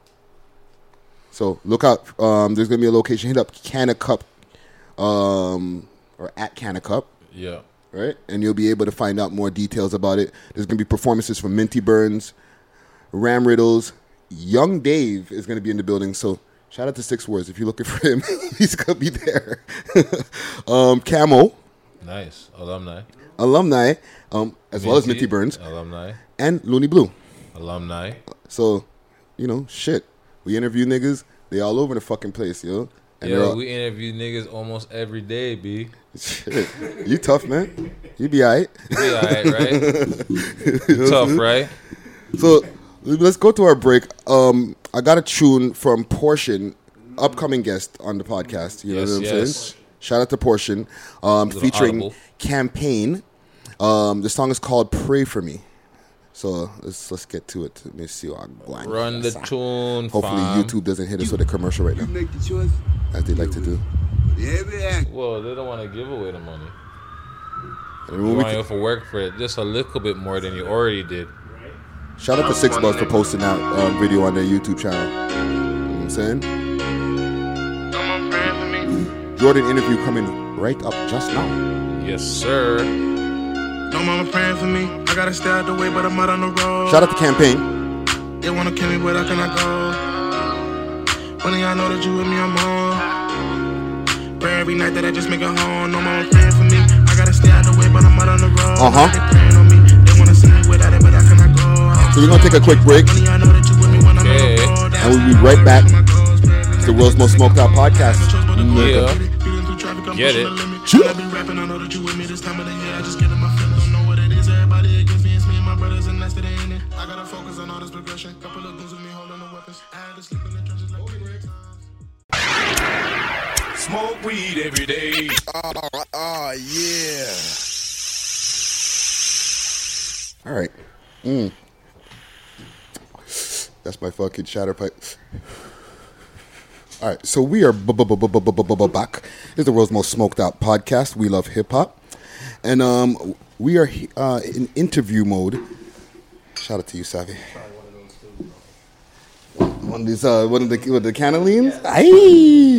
So look out. Um, there's gonna be a location. Hit up Canna Cup, um, or at Canna Cup. Yeah. Right, and you'll be able to find out more details about it. There's gonna be performances from Minty Burns, Ram Riddles, Young Dave is gonna be in the building. So shout out to Six Words if you're looking for him. He's gonna be there. um, Camo, Nice. Alumni. alumni, um, as well as Minty, Minty Burns, Alumni. and Looney Blue. Alumni. So, you know, shit. We interview niggas. They all over the fucking place, yo. And they're Yo, all, we interview niggas almost every day, B. shit. You tough, man. You be alright. You be alright, right? You know Tough, what I'm saying? right? So let's go to our break. Um, I got a tune from Portion, upcoming guest on the podcast. You know Yes, what I'm yes. saying? Shout out to Portion, um, Little featuring audible. Campaign. Um, the song is called "Pray for Me." So let's let's get to it. Let me see what I'm going. Run the tune, Hopefully fam. YouTube doesn't hit us with a commercial right now, Make the choice. as they like to do. Every act. Well, they don't want to give away the money. And You when we want you to work for it just a little bit more than you already did. Shout out to Six Buzz for posting that um, video on their YouTube channel. You know what I'm saying? Jordan interview coming right up just now. Yes, sir. No mama praying for me. I gotta stay out the way, but I'm out on the road. Shout out to Campaign. They wanna kill me, but how can I go? Funny, I know that you with me, I'm on. Pray every night that I just make it home. No mama praying for me. I gotta stay out the way, but I'm out on the road. Uh-huh. They praying on me. They wanna see me without it, but how can I go? So we're gonna take a quick break, Funny, I know that you with me when I'm Okay. on the road. and we'll be right back. It's the world's most smoked out podcast. Yeah. Get it. Should I be rapping? I know that you with me this time of the year. I just get in my feelings. Don't know what it is. Everybody against me. It's me and my brothers, and that's the day in it. I gotta focus on all this progression. Couple of goons with me holding the weapons. I had to sleep in the trenches like three times. Smoke weed every day. Oh, oh yeah. All right. Mm. That's my fucking shatter pipe. All right, so we are b- b- b- b- b- b- b- back. This is the world's most smoked out podcast. We love hip hop, and um, we are uh, in interview mode. Shout out to you, Savvy. One of these, uh, one of the, one of the cannelines. Hey,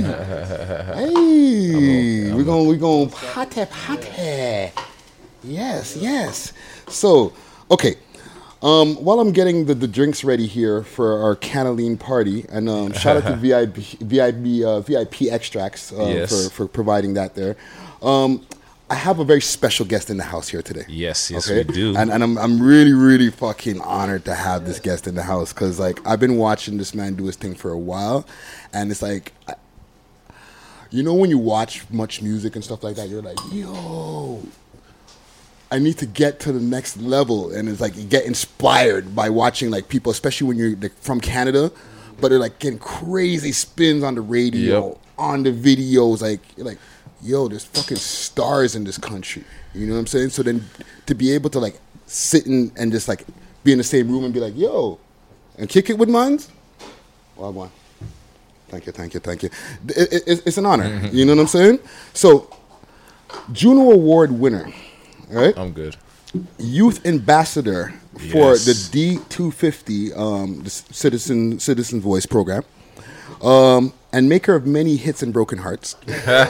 hey, we're gonna, we're gonna party, party. Yes, yes. So, okay. Um, while I'm getting the, the drinks ready here for our canneline party, and um, shout out to V I P, V I P, uh, V I P Extracts uh, Yes. for, for providing that there. Um, I have a very special guest in the house here today. Yes, yes, we do. And, and I'm I'm really, really fucking honored to have this guest in the house because, like, I've been watching this man do his thing for a while, and it's like, I, you know, when you watch much music and stuff like that, you're like, yo, I need to get to the next level, and it's like you get inspired by watching like people, especially when you're like, from Canada, but they're like getting crazy spins on the radio, Yep. on the videos. Like you're like, yo, there's fucking stars in this country. You know what I'm saying? So then to be able to like sit in and just like be in the same room and be like, yo, and kick it with mines. Well, one. Thank you, thank you, thank you. It, it, it's, it's an honor. Mm-hmm. You know what I'm saying? So, Juno Award winner, right? I'm good. Youth ambassador for Yes. the D two fifty, um, the Citizen Citizen Voice program, um, and maker of many hits and broken hearts. Uh,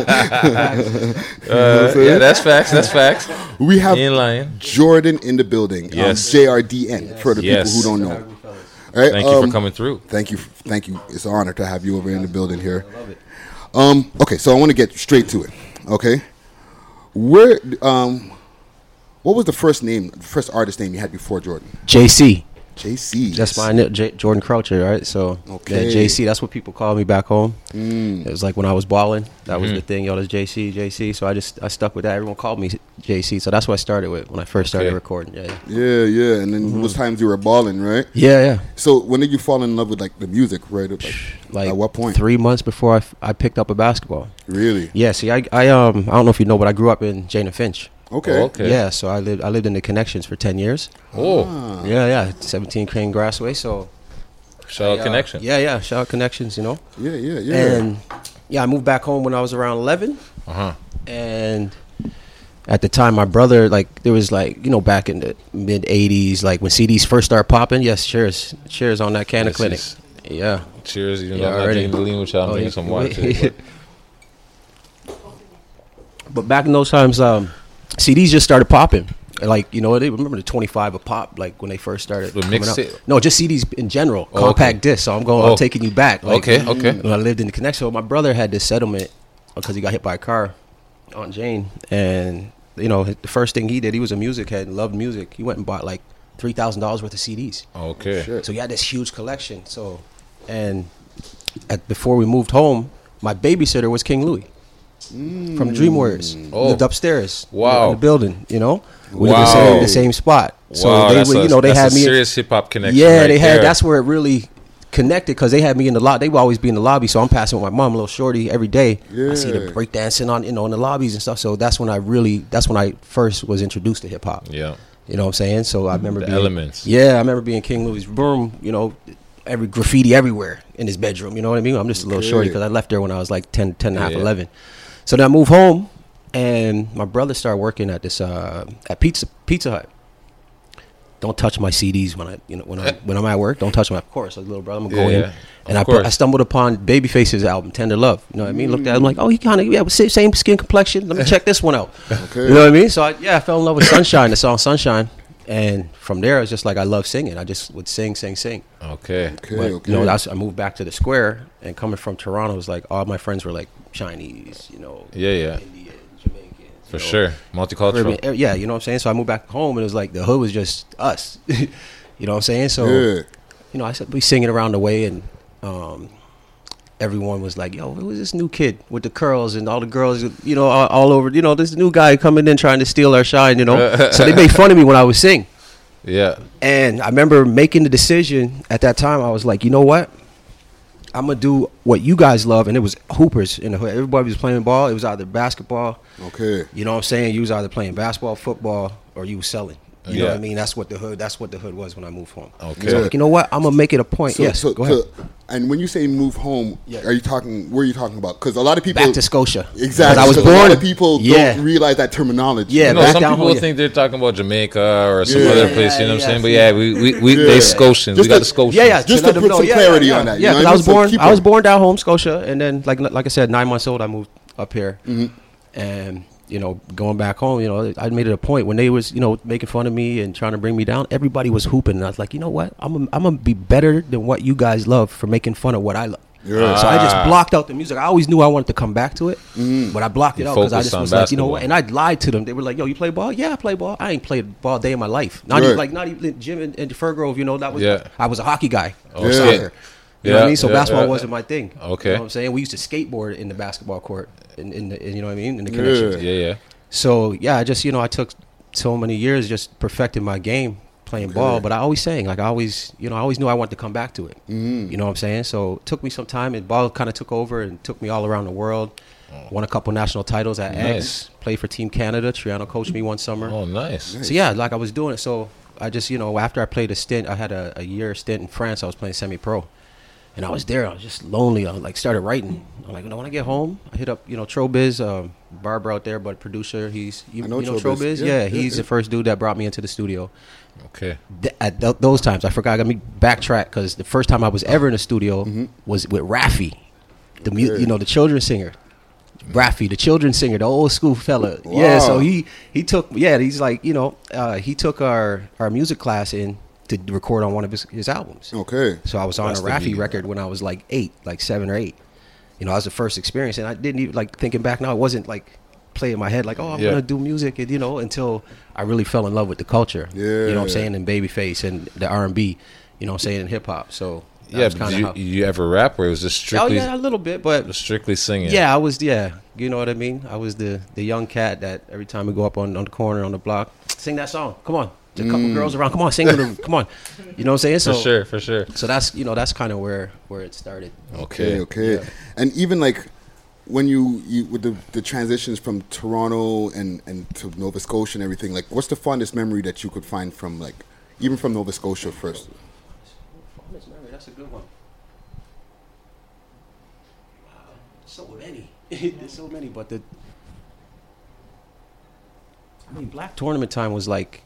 yeah, that's facts. That's facts. We have In line. Jordan in the building. Yes. Um, J R D N for the Yes. people who don't know. All right, Thank you um, for coming through. Thank you, thank you. It's an honor to have you over in the building here. Um, okay, so I want to get straight to it. Okay, where, um, what was the first name, the first artist name you had before Jordan? J C. J C. That's my name, J- Jordan Croucher, right? So Okay. yeah, J C. That's what people call me back home. Mm. It was like when I was balling, that was Mhm. the thing. Yo, that's J C, J C. So I just I stuck with that. Everyone called me J C. So that's what I started with when I first started Okay. recording. Yeah, Yeah, yeah, and then Mm-hmm. those times you were balling, right? yeah, yeah. So when did you fall in love with like the music, right? Like, Like at what point? Three months before I, f- I picked up a basketball. Really? Yeah. See, I I um I don't know if you know, but I grew up in Jane and Finch. Okay. Oh, okay. Yeah. So I lived I lived in the Connections for ten years. Oh, Ah. Yeah, yeah. seventeen Crane Grassway. So shout out uh, connection. Yeah, yeah. Shout out Connections. You know. Yeah, yeah, yeah. And yeah, I moved back home when I was around eleven. Uh huh. And at the time, my brother, like, there was like, you know, back in the mid eighties, like when C Ds first started popping. Yes, cheers, cheers on that Canna This Clinic. is- Yeah. Cheers. You know, Yeah, I'm not already. drinking the lean, which I'm Oh, drinking yeah. some water. too, But back in those times, um, C Ds just started popping. Like, you know, they remember the twenty-five a pop, like when they first started. The coming mixtape? out. No, just C Ds in general, Oh, compact okay. disc. So I'm going, Oh. I'm taking you back. Like, Okay, okay. When I lived in the Connection, so my brother had this settlement because he got hit by a car on Jane, and you know, the first thing he did, he was a music head and loved music. He went and bought like three thousand dollars worth of C Ds. Okay. Shit. So he had this huge collection. So, and at, before we moved home, my babysitter was King Louis from the Dream Warriors. Oh. Lived upstairs. Wow. In the building, you know. We lived in the Wow. same, the same spot. So Wow, they that's would, a- you know, they that's had a me. serious hip hop connection. Yeah, right they had. there. That's where it really connected because they had me in the lobby. They would always be in the lobby, so I'm passing with my mom, little shorty, every day. I see Yeah. the breakdancing on, you know, in the lobbies and stuff. So that's when I really, that's when I first was introduced to hip hop. Yeah. You know what I'm saying? So I remember The being, elements. Yeah, I remember being King Louis' room. You know, every graffiti everywhere in his bedroom. You know what I mean? I'm just a little Okay. shorty because I left there when I was like ten, ten and a half, Yeah. eleven. So then I moved home, and my brother started working at this uh, at Pizza Pizza Hut. Don't touch my C Ds when I, you know, when I when I'm at work. Don't touch them. Of course, like little brother, I'm gonna go Yeah, in, yeah. and Of I put, course. I stumbled upon Babyface's album, Tender Love. You know what I mean? Looked at, it, I'm like, oh, he kind of yeah, sa- same skin complexion. Let me check this one out. Okay. You know what I mean? So I, yeah, I fell in love with Sunshine, the song Sunshine, and from there it's just like I love singing. I just would sing, sing, sing. Okay. Okay, But, okay. you know, that's, I moved back to the square, and coming from Toronto, it was like all my friends were like Chinese, you know, Yeah, yeah. Indian, Jamaican, For you know, sure. Multicultural. Caribbean. Eh, Yeah, you know what I'm saying? So I moved back home, and it was like the hood was just us. You know what I'm saying? So, Yeah. you know, I said we singing around the way, and um, everyone was like, "Yo, who's this new kid with the curls?" And all the girls, you know, all, all over. You know, this new guy coming in trying to steal our shine. You know, so they made fun of me when I would sing. Yeah. And I remember making the decision at that time. I was like, you know what? I'm gonna do what you guys love, and it was hoopers in the hood. Everybody was playing ball. It was either basketball. Okay. You know what I'm saying? You was either playing basketball, football, or you was selling. You know Yeah. what I mean? That's what the hood. That's what the hood was when I moved home. Okay. So like, you know what? I'm gonna make it a point. So, yes. so, go ahead. so- and when you say move home, Yeah. are you talking? Where are you talking about? Because a lot of people Back to Scotia. exactly. I was 'cause born. A lot of people Yeah. don't realize that terminology. Yeah, You know, back some down people home, yeah. think they're talking about Jamaica or some Yeah. other place, you know what I'm Yeah, saying? yeah, But yeah, we, we, we Yeah. they Scotians. Just we got to- the Scotians. Yeah, yeah. Just let to them put know. some Yeah, clarity yeah, on that, you Yeah, know because what I I mean? was So born. keep I was it- born down home, Scotia, and then like like I said, nine months old, I moved up here, Mm-hmm. and you know, going back home, you know, I made it a point when they was, you know, making fun of me and trying to bring me down. Everybody was hooping, and I was like, you know what? I'm gonna, I'm gonna be better than what you guys love for making fun of what I love. Yeah. So I just Ah. blocked out the music. I always knew I wanted to come back to it, Mm. but I blocked it You out because I focused just on was like, you know basketball. what? And I lied to them. They were like, "Yo, you play ball? Yeah, I play ball. I ain't played ball a day in my life. Not Right. even, like not even Jim and, and Fergrove. You know, that was Yeah. I was a hockey guy. Oh, or shit. soccer. You know what I Yeah, mean? So yeah, basketball yeah. wasn't my thing. Okay. You know what I'm saying? We used to skateboard in the basketball court, in, in the, in, you know what I mean? In the connections. Yeah, yeah. So yeah, I just, you know, I took so many years just perfecting my game playing ball, but I always sang, like I always, you know, I always knew I wanted to come back to it. Mm-hmm. You know what I'm saying? So it took me some time, and ball kind of took over and took me all around the world. Won a couple national titles at Nice. Eggs. Played for Team Canada. Triano coached me one summer. Oh, nice. So yeah, like I was doing it. So I just, you know, after I played a stint, I had a, a year stint in France. I was playing semi-pro. And I was there. I was just lonely. I like started writing. I'm like, you know, when I get home, I hit up, you know, Trobiz, um, barber out there, but producer. He's, you, I know you know Trobiz. Trobiz? Yeah, Yeah, yeah, he's yeah. the first dude that brought me into the studio. Okay. Th- at th- those times, I forgot. I got me backtrack because the first time I was ever in a studio Mm-hmm. was with Rafi, the mu- Okay. you know, the children's singer. Rafi, the children's singer, the old school fella. Yeah, so Wow. he he took yeah, he's like, you know, uh, he took our our music class in to record on one of his, his albums. Okay. So I was on That's a the Rafi beat. record when I was like eight, like seven or eight. You know, that was the first experience, and I didn't even like thinking back now. It wasn't like play in my head like, oh, I'm Yeah. gonna do music, and you know, until I really fell in love with the culture. Yeah. You know what I'm saying? And Babyface and the R and B. You know what I'm saying? And hip hop. So that Yeah, was but kinda you, how- you ever rap where it was just oh strictly yeah, a little bit, but strictly singing? yeah, I was yeah. You know what I mean? I was the the young cat that every time we go up on, on the corner on the block, sing that song. Come on, there's a couple girls around. Come on, sing with them. Come on. You know what I'm saying? for So sure, for sure. so that's you know that's kind of where where it started. Okay, Okay. okay. And even like when you, you with the, the transitions from Toronto and, and to Nova Scotia and everything, like what's the fondest memory that you could find from like even from Nova Scotia first? That's a good one. So many. There's so many, but the I mean black tournament time was like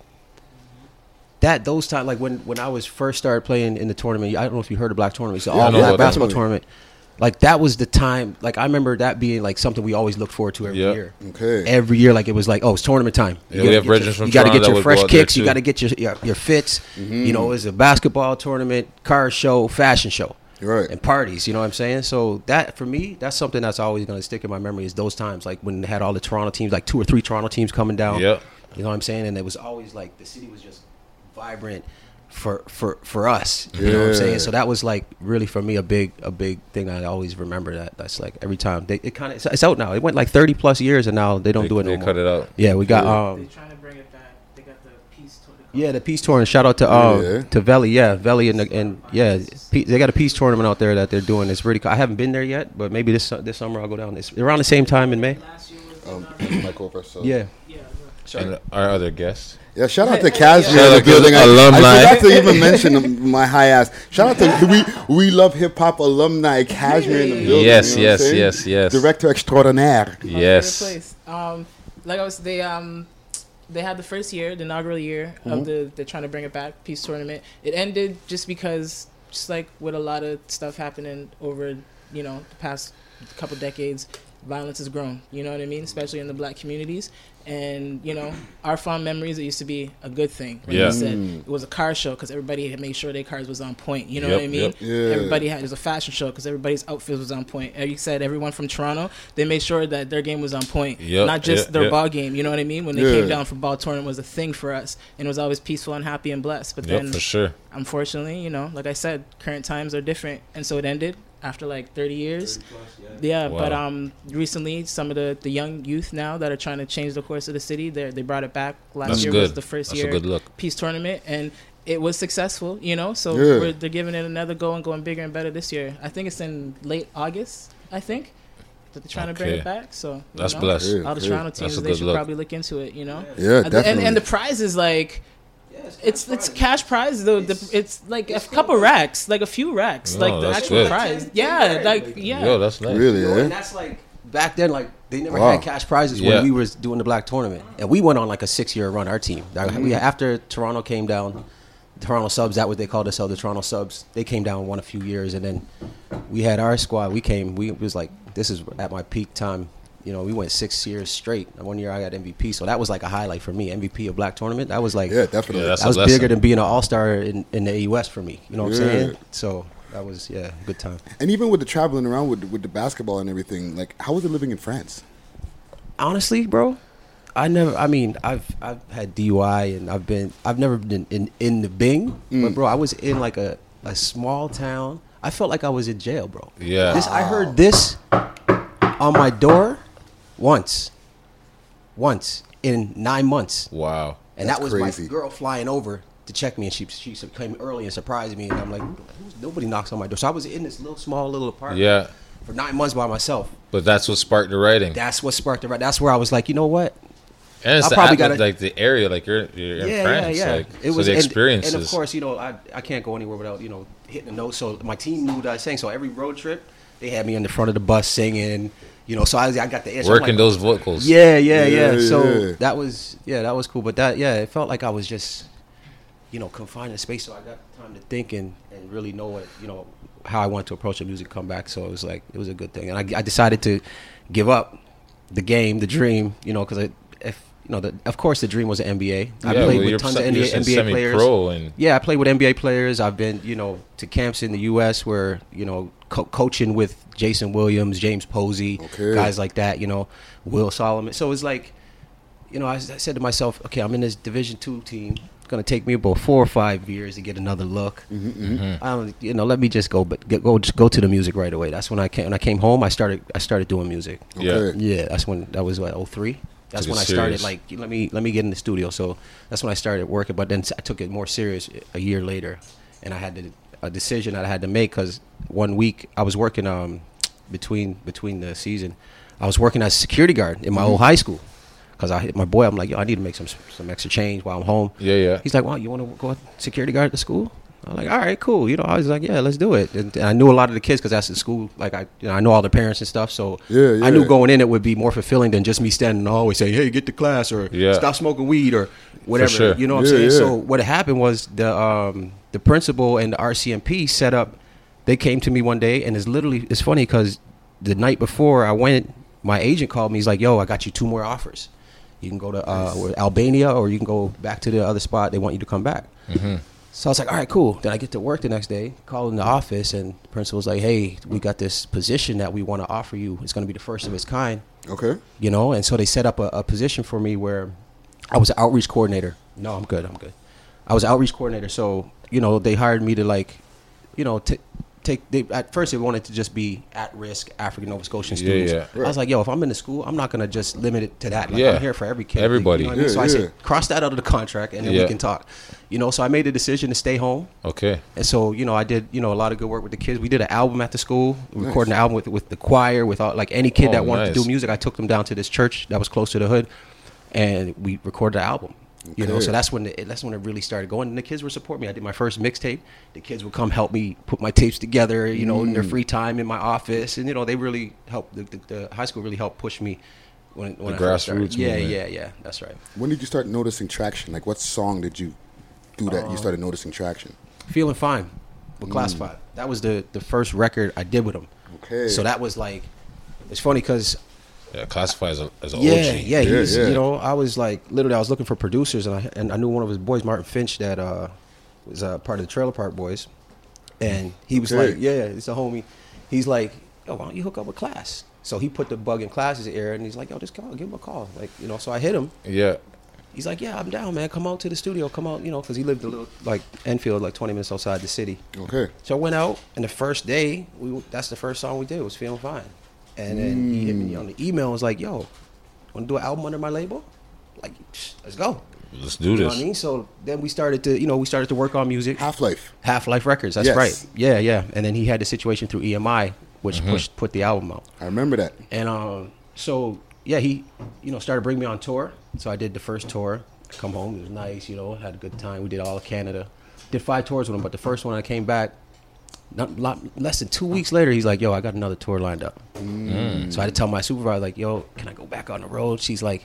that those time like when when I was first started playing in the tournament. I don't know if you heard of black tournament. It's an Yeah, I all know black about that. basketball tournament. Like that was the time. Like I remember that being like something we always looked forward to every Yep. year. Okay. Every year, like it was like, oh, it's tournament time. Yeah, we have gotta get brethren your, from you got to Toronto get that your would fresh go out there kicks. You too. got to get your, your your fits. Mm-hmm. You know, it's a basketball tournament, car show, fashion show, Right. and parties. You know what I'm saying? So that for me, that's something that's always going to stick in my memory. Is those times like when they had all the Toronto teams, like two or three Toronto teams coming down. Yep. You know what I'm saying? And it was always like the city was just vibrant for for for us. You know what I'm Yeah. saying? So that was like really for me a big a big thing. I always remember that. That's like every time they it kind of it's out now. It went like thirty plus years and now they don't They, do it they no cut more. it out. Yeah, we got They're um trying to bring it back. They got the peace tour. yeah the peace tour and shout out to um Yeah. to Veli yeah Veli and the, and yeah Pe- they got a peace tournament out there that they're doing. It's really cool. I haven't been there yet, but maybe this su- this summer I'll go down. It's around the same time in May. Last year was Um, mic over. So Yeah. yeah. And our other guest. Yeah, shout out to Casimir Shout in the out to building. I, alumni. I forgot to even mention my high ass. Shout out to we we love hip hop alumni Casimir in the building. Yes, you know what I'm yes, saying? yes, yes. Director extraordinaire. My Yes. favorite place. Um, like I was, they um, they had the first year, the inaugural year Mm-hmm. of the. They're trying to bring it back, peace tournament. It ended just because, just like with a lot of stuff happening over, you know, the past couple decades, violence has grown. You know what I mean, especially in the black communities. And you know, our fond memories. It used to be a good thing. When Yeah. you said it was a car show because everybody had made sure their cars was on point. You know Yep, what I mean? yep. Yeah. Everybody had it was a fashion show because everybody's outfit was on point. And you said everyone from Toronto, they made sure that their game was on point, Yep, not just yep, their yep. ball game. You know what I mean? When they Yeah. came down for ball tournament was a thing for us, and it was always peaceful and happy and blessed. But Yep, then, for sure. unfortunately, you know, like I said, current times are different, and so it ended after like thirty years. Yeah, Wow. but um, recently some of the, the young youth now that are trying to change the course of the city, they they brought it back. Last That's year good. was the first That's a year good look. peace tournament, and it was successful. You know, so Yeah. we're, they're giving it another go and going bigger and better this year. I think it's in late August. I think that they're trying to bring Okay. it back. So you That's know, blessed. Yeah. all the Okay. Toronto That's teams, a they good should look. probably look into it. You know, Yeah, and, and definitely. and the prize is like. It's it's cash prize though. The, it's like a couple racks, like a few racks, No, like the that's actual good. prize. Yeah, like yeah. Yo, that's nice. Really, And eh? that's like back then, like they never Wow. had cash prizes Yeah. when we was doing the black tournament, and we went on like a six year run. Our team, Like, we after Toronto came down, Toronto Subs, that what they called themselves, the Toronto Subs. They came down one a few years, and then we had our squad. We came. We it was like this is at my peak time. You know, we went six years straight. And one year I got M V P, so that was like a highlight for me. M V P of black tournament. That was like Yeah, definitely. Yeah, that's that was a lesson. bigger than being an all star in, in the A U S for me. You know what Yeah. I'm saying? So that was yeah, a good time. And even with the traveling around with with the basketball and everything, like how was it living in France? Honestly, bro, I never. I mean, I've I've had D U I and I've been. I've never been in in the Bing, but bro, I was in like a a small town. I felt like I was in jail, bro. Yeah. This I heard this on my door once, once in nine months, Wow. and That's that was crazy. my girl flying over to check me, and she she came early and surprised me, and I'm like, nobody knocks on my door. So I was in this little small little apartment. Yeah. for nine months by myself. But that's what sparked the writing. That's what sparked the writing. That's where I was like, you know what? And it's I the probably atmo- gotta, like the area, like you're, you're yeah, in France. yeah, yeah. Like, it so was the and- experiences. And, of course, you know, I I can't go anywhere without you know hitting a note. So my team knew what I was saying. So every road trip, they had me in the front of the bus singing. You know, so I I got the itch. Working like, those vocals. Yeah, yeah, yeah, Yeah, So yeah. that was yeah, that was cool. But that yeah, it felt like I was just you know confined in space. So I got time to think and, and really know what you know how I wanted to approach the music, come back. So it was like it was a good thing. And I, I decided to give up the game, the dream. You know, because if you know, the, of course, the dream was an N B A. I Yeah, played well, you're with tons of se- N B A, you're N B A players. semi-pro and- Yeah, I played with N B A players. I've been, you know, to camps in the U S where, you know, co- coaching with Jason Williams, James Posey, Okay. guys like that, you know, Will Solomon. So it's like, you know, I, s- I said to myself, okay, I'm in this Division two team. It's going to take me about four or five years to get another look. Mm-hmm. I don't, you know, let me just go, but get, go just go to the music right away. That's when I came. When I came home, I started. I started doing music. Yeah. yeah. That's when that was what oh three. That's Took when it I started. serious. Like, let me let me get in the studio. So that's when I started working. But then I took it more serious a year later, and I had to, a decision that I had to make because one week I was working um between between the season, I was working as a security guard in my old high school. Cause I hit my boy, I'm like, yo, I need to make some some extra change while I'm home. Yeah, yeah. He's like, well, you want to go security guard at the school? I'm like, all right, cool. You know, I was like, yeah, let's do it. And, and I knew a lot of the kids because that's the school. Like, I, you know, I know all the parents and stuff. So Yeah, yeah. I knew going in it would be more fulfilling than just me standing and always saying, hey, get to class or Yeah. stop smoking weed or whatever. sure. You know what Yeah, I'm saying? yeah. So what happened was the um, the principal and the R C M P set up. They came to me one day, and it's literally it's funny because the night before I went, my agent called me. He's like, yo, I got you two more offers. You can go to uh, Albania or you can go back to the other spot. They want you to come back. Mm-hmm. So I was like, all right, cool. Then I get to work the next day, call in the office, and the principal's like, hey, we got this position that we want to offer you. It's going to be the first of its kind. Okay. You know, and so they set up a, a position for me where I was an outreach coordinator. No, I'm good. I'm good. I was an outreach coordinator. So, you know, they hired me to like, you know, t- take, they, at first they wanted to just be at risk African Nova Scotian Yeah, students. yeah. I was like, yo, if I'm in the school, I'm not going to just limit it to that. Like, Yeah. I'm here for every kid. Everybody. You know what I mean? Yeah, so I yeah. said, cross that out of the contract and then Yeah. we can talk. You know, so I made a decision to stay home. Okay. And so, you know, I did, you know, a lot of good work with the kids. We did an album at the school, recording an album with with the choir, with all, like any kid Oh, that wanted nice. to do music. I took them down to this church that was close to the hood, and we recorded the album. You know, Okay. so that's when the, that's when it really started going. And the kids would support me. I did my first mixtape. The kids would come help me put my tapes together. You know, Mm. in their free time in my office, and you know, they really helped. The, the, the high school really helped push me when when The I first started. grassroots Yeah, movement. yeah, yeah. That's right. When did you start noticing traction? Like, what song did you do that Uh, you started noticing traction? Feeling Fine with Class Five. That was the the first record I did with them. Okay. So that was like, it's funny because Yeah, Classify as a as an yeah, O G. yeah, Yeah, he's yeah. you know I was like literally I was looking for producers and I and I knew one of his boys, Martin Finch, that uh was uh, part of the Trailer Park Boys, and he was Okay. like, yeah, it's a homie. He's like, yo, why don't you hook up with Class? So he put the bug in Class's ear and he's like, yo, just come on, give him a call, like you know. So I hit him. Yeah. He's like, yeah, I'm down, man. Come out to the studio. Come out, you know, because he lived a little like Enfield, like twenty minutes outside the city. Okay. So I went out, and the first day, we that's the first song we did was Feeling Fine. And then he hit me on the email and was like, yo, want to do an album under my label? Like, psh, let's go. Let's do You know this. what I mean? So then we started to, you know, we started to work on music. Half Life. Half Life Records, that's Yes. right. Yeah, yeah. And then he had the situation through E M I, which Mm-hmm. pushed put the album out. I remember that. And um, so yeah, he, you know, started bringing me on tour. So I did the first tour. I come home, it was nice, you know, had a good time. We did all of Canada. Did five tours with him, but the first one I came back, not, lot, less than two weeks later, he's like, yo, I got another tour lined up. Mm. So I had to tell my supervisor, like, yo, can I go back on the road? She's like,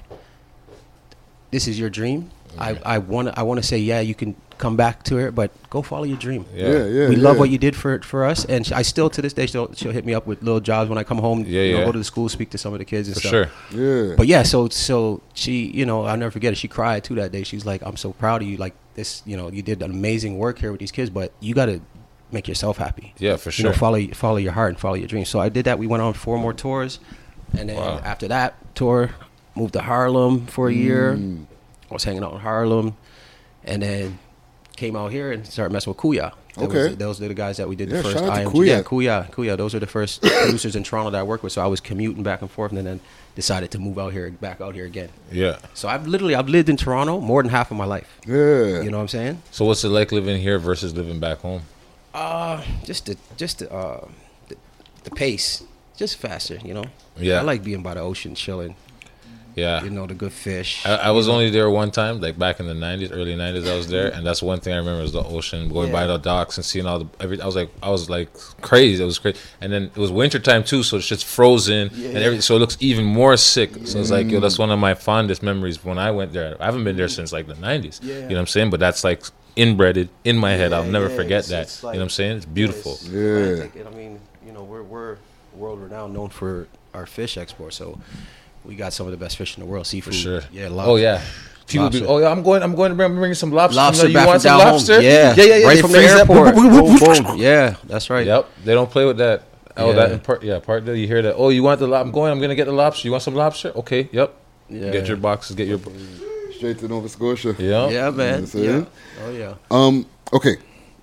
this is your dream. I, I want to I want to say, yeah, you can come back to it, but go follow your dream. Yeah. Yeah, yeah. we yeah. love what you did for for us, and I still to this day she'll, she'll hit me up with little jobs when I come home. Yeah, you know, yeah. go to the school, speak to some of the kids and For stuff. sure. Yeah. But yeah, so so she, you know, I'll never forget it. She cried too that day. She's like, I'm so proud of you. Like this, you know, you did amazing work here with these kids, but you got to make yourself happy. Yeah, for You sure. know, follow follow your heart and follow your dreams. So I did that. We went on four more tours, and then Wow. after that tour, moved to Harlem for a year. I was hanging out in Harlem, and then came out here and started messing with Kuya. That Okay. was, those are the guys that we did Yeah, the first shout out to I M G. Kuya. Yeah, Kuya, Kuya. Those are the first producers in Toronto that I worked with. So I was commuting back and forth, and then decided to move out here, back out here again. Yeah. So I've literally I've lived in Toronto more than half of my life. Yeah. You know what I'm saying? So what's it like living here versus living back home? Uh, just the just the uh, the, the pace. just faster, you know. Yeah. I like being by the ocean, chilling. Yeah. You know, the good fish. I, I was only there one time, like back in the nineties, early nineties. I was there, and that's one thing I remember was the ocean, going Yeah. by the docks and seeing all the. Every, I was like, I was like crazy. It was crazy, and then it was winter time too, so it's just frozen Yeah. and everything. So it looks even more sick. So it's like, yo, that's one of my fondest memories when I went there. I haven't been there since like the nineties. Yeah. You know what I'm saying? But that's like inbred in my head. Yeah, I'll never yeah, forget it's- that. it's you like- know what I'm saying? It's beautiful. It's Yeah. Atlantic, and I mean, you know, we're we're world renowned, known for our fish export. So we got some of the best fish in the world. Seafood, For sure. Yeah. Oh yeah. People be, Lobster. oh yeah, I'm going. I'm going to bring, bring some lobster. Lobster you back want from some down lobster? home. Yeah, yeah, yeah, yeah. right They from the freeze that. airport. Boom, boom, boom, Boom, boom. boom. Yeah, that's right. Yep, they don't play with that. Oh, Yeah. that in part, yeah, part that you hear that. Oh, you want the lob? I'm going. I'm gonna get the lobster. You want some lobster? Okay, yep. Yeah. Get your boxes. Get your. Straight to Nova Scotia. Yeah. Yeah, You know man. what I'm saying? Yeah. Oh yeah. Um. Okay.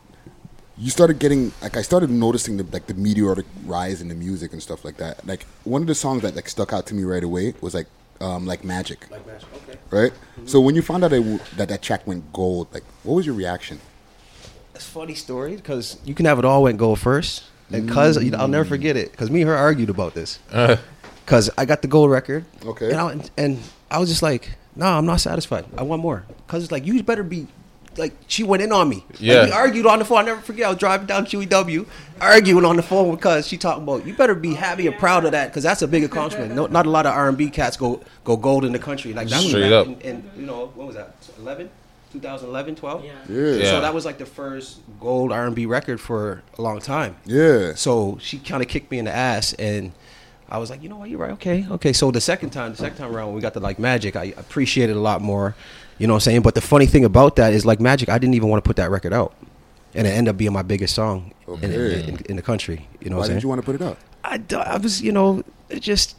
You started getting like I started noticing the like the meteoric rise in the music and stuff like that. Like one of the songs that like stuck out to me right away was like um like Magic. Like magic. Okay. Right. So when you found out that, w- that that track went gold, like what was your reaction? It's a funny story because you can have it all went gold first, and cause you know, I'll never forget it because me and her argued about this. Uh, Because I got the gold record. Okay. And I, and I was just like, no, I'm not satisfied. I want more. Because it's like, you better be, like, she went in on me. Yeah. Like, we argued on the phone. I never forget. I was driving down Q E W, arguing on the phone because she talking about, you better be happy and proud of that because that's a big accomplishment. No, not a lot of R and B cats go go gold in the country. Like, that was Straight back up. in, in, you know, what was that, eleven? twenty eleven, twelve? Yeah. Yeah. Yeah. So that was like the first gold R and B record for a long time. Yeah. So she kind of kicked me in the ass, and I was like, you know what, you're right, okay, okay. So the second time, the second time around, when we got the Like Magic, I appreciated it a lot more. You know what I'm saying? But the funny thing about that is, Like Magic, I didn't even want to put that record out, and it ended up being my biggest song in, Okay. in, in the country. You know Why what I'm saying? did you want to put it out? I, d- I was, you know, it just,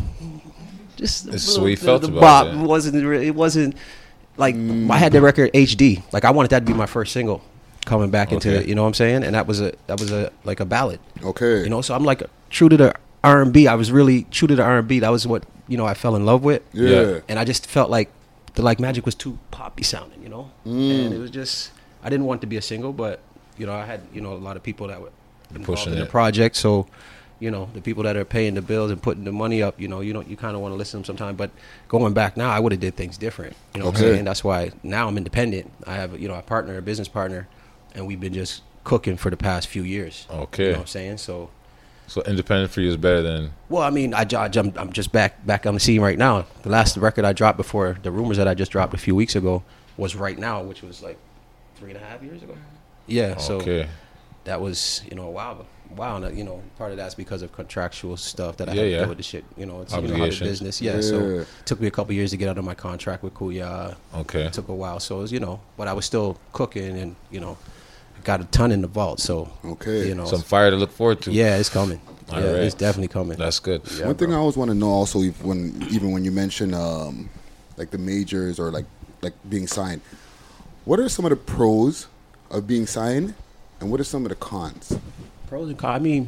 just It's the- the way you the- felt the about bop it. wasn't re- it wasn't like I had the record H D. Like I wanted that to be my first single coming back into Okay. you know what I'm saying, and that was a that was a like a ballad. Okay. You know, so I'm like true to the R and B. I was really true to the R and B. That was what you know I fell in love with. Yeah. Yeah. And I just felt like the Like Magic was too poppy sounding, you know, Mm. and it was just I didn't want it to be a single, but you know I had you know a lot of people that were involved Pushing in the it. project, so you know the people that are paying the bills and putting the money up, you know, you don't you kind of want to listen to them sometimes. But going back now, I would have did things different. You know what Okay. I'm saying? That's why now I'm independent. I have you know a partner, a business partner, and we've been just cooking for the past few years. Okay. You know what I'm saying? So. So independent for you is better than. Well, I mean, I, I I'm, I'm just back back on the scene right now. The last record I dropped before the rumors that I just dropped a few weeks ago was Right Now, which was like three and a half years ago. Yeah, so Okay. that was you know a while. Wow, and, you know, part of that's because of contractual stuff that I Yeah, had to yeah. deal with the shit. You know, it's you know, how the Obligations. business. Yeah, Yeah. so it took me a couple years to get out of my contract with Kuya. Okay. It took a while, so it was you know, but I was still cooking and you know, got a ton in the vault. So Okay. you know, Some fire to look forward to. yeah, it's coming. All yeah, right. it's definitely coming. That's good. Yeah, One thing bro. I always want to know also, if when even when you mention um, like the majors or like like being signed, what are some of the pros of being signed, and what are some of the cons, Pros and cons. I mean,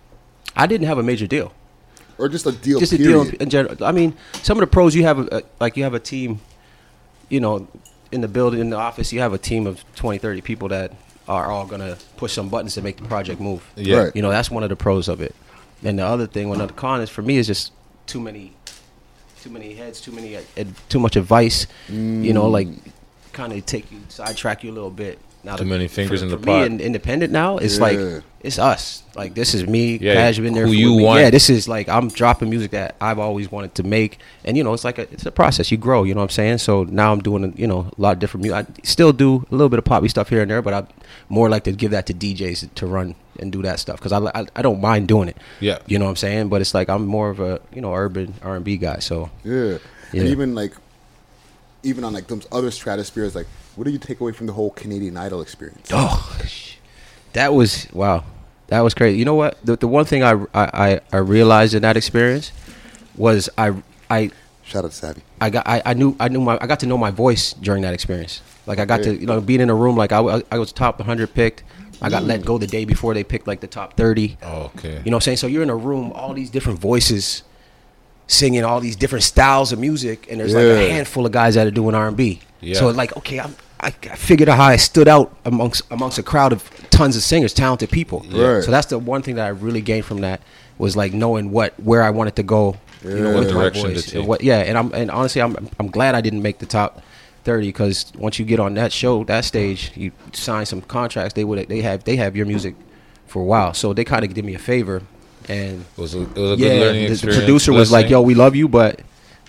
I didn't have a major deal. or just a deal? Just a period? deal in general. I mean, some of the pros you have, uh, like you have a team, you know, in the building, in the office, you have a team of twenty, thirty people that are all going to push some buttons to make the project move. Yeah. Right. You know, that's one of the pros of it. And the other thing, one of the cons for me is just too many, too many heads, too many, uh, too much advice. You know, like kind of take you, sidetrack you a little bit. Now Too the- many fingers for, in the for pot. Me, in, independent now, it's Yeah. like it's us. Like this is me. Yeah, Cash been there who for you me. want. Yeah, this is like I'm dropping music that I've always wanted to make, and you know, it's like a it's a process. You grow. You know what I'm saying? So now I'm doing you know a lot of different music. I still do a little bit of poppy stuff here and there, but I more like to give that to D Js to run and do that stuff because I, I I don't mind doing it. Yeah. You know what I'm saying? But it's like I'm more of a you know urban R and B guy. So Yeah. Yeah. And even like, even on like those other stratospheres, like, what do you take away from the whole Canadian Idol experience? Oh, sh- that was wow, that was crazy. You know what? The the one thing I I, I realized in that experience was I I Shout out to Savvy. I got I, I knew I knew my I got to know my voice during that experience. Like I got to you know being in a room like I, wa- I was top one hundred picked. I got let go the day before they picked like the top thirty. Oh, okay. You know what I'm saying? So you're in a room, all these different voices singing all these different styles of music, and there's like Yeah. a handful of guys that are doing R and B. Yeah. So it's like, okay, I'm I, I figured out how I stood out amongst amongst a crowd of tons of singers, talented people. Right. So that's the one thing that I really gained from that was like knowing what where I wanted to go, you know, Yeah. with my Direction to voice. take. And what, yeah, and I'm and honestly, I'm I'm glad I didn't make the top thirty because once you get on that show, that stage, you sign some contracts. They would they have they have your music for a while, so they kind of did me a favor. And It was a, it was a yeah, good learning the, the experience. producer was like, listening. "Yo, we love you, but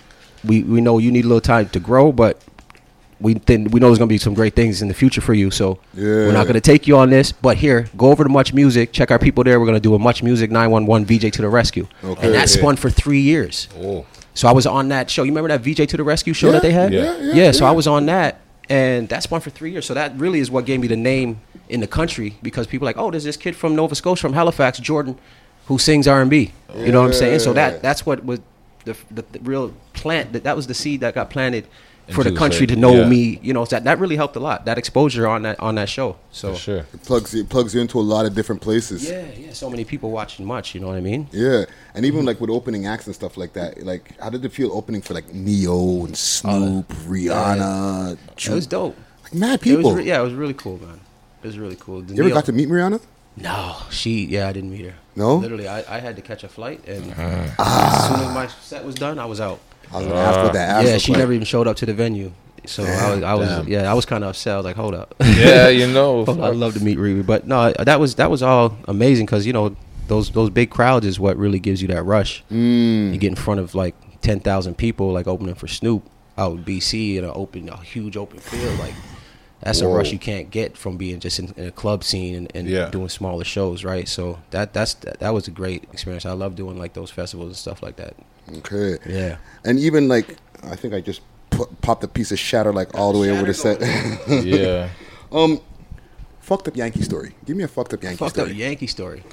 we we know you need a little time to grow, but we think we know there's gonna be some great things in the future for you. So we're Yeah. not gonna take you on this, but here, go over to Much Music, check our people there. We're gonna do a Much Music nine one one V J to the rescue, Okay. and that Yeah. spun for three years. Oh. So I was on that show. You remember that V J to the rescue show Yeah, that they had? yeah, yeah, yeah. So yeah. I was on that, and that spun for three years. So that really is what gave me the name in the country because people are like, oh, there's this kid from Nova Scotia, from Halifax, Jordan, who sings R and B. You know what I'm saying? So Yeah. that that's what was the, the, the real plant. That that was the seed that got planted for the Into country the- to know yeah. me. You know, so that that really helped a lot. That exposure on that on that show. So For sure. It plugs you, it plugs you into a lot of different places. yeah, yeah. So many people watching Much. You know what I mean? Yeah, and even like with opening acts and stuff like that, like how did it feel opening for like Neo and Snoop, Rihanna, It was dope. like mad It was people? re- yeah, it was really cool, man. It was really cool. The You ever Neo- got to meet Rihanna? No, she. Yeah, I didn't meet her. No? Literally, I, I had to catch a flight, and as soon as my set was done, I was out. I was gonna ask what that ass yeah, looked she like. never even showed up to the venue. So I was, I was, Damn. yeah, I was kind of upset. I was like, hold up. Yeah, you know. Hold on, I'd love to meet Riri, but no, that was that was all amazing because you know those those big crowds is what really gives you that rush. Mm. You get in front of like ten thousand people, like opening for Snoop out in B C in an open, a huge open field, like. That's Whoa. a rush you can't get from being just in, in a club scene and, and Yeah. doing smaller shows, right? So that that's that, that was a great experience. I love doing like those festivals and stuff like that. Okay. Yeah. And even like, I think I just pu- popped a piece of shatter like all the way over the set. Yeah. um, fucked up Yankee story. Give me a fucked up Yankee Fucked story. up Yankee story.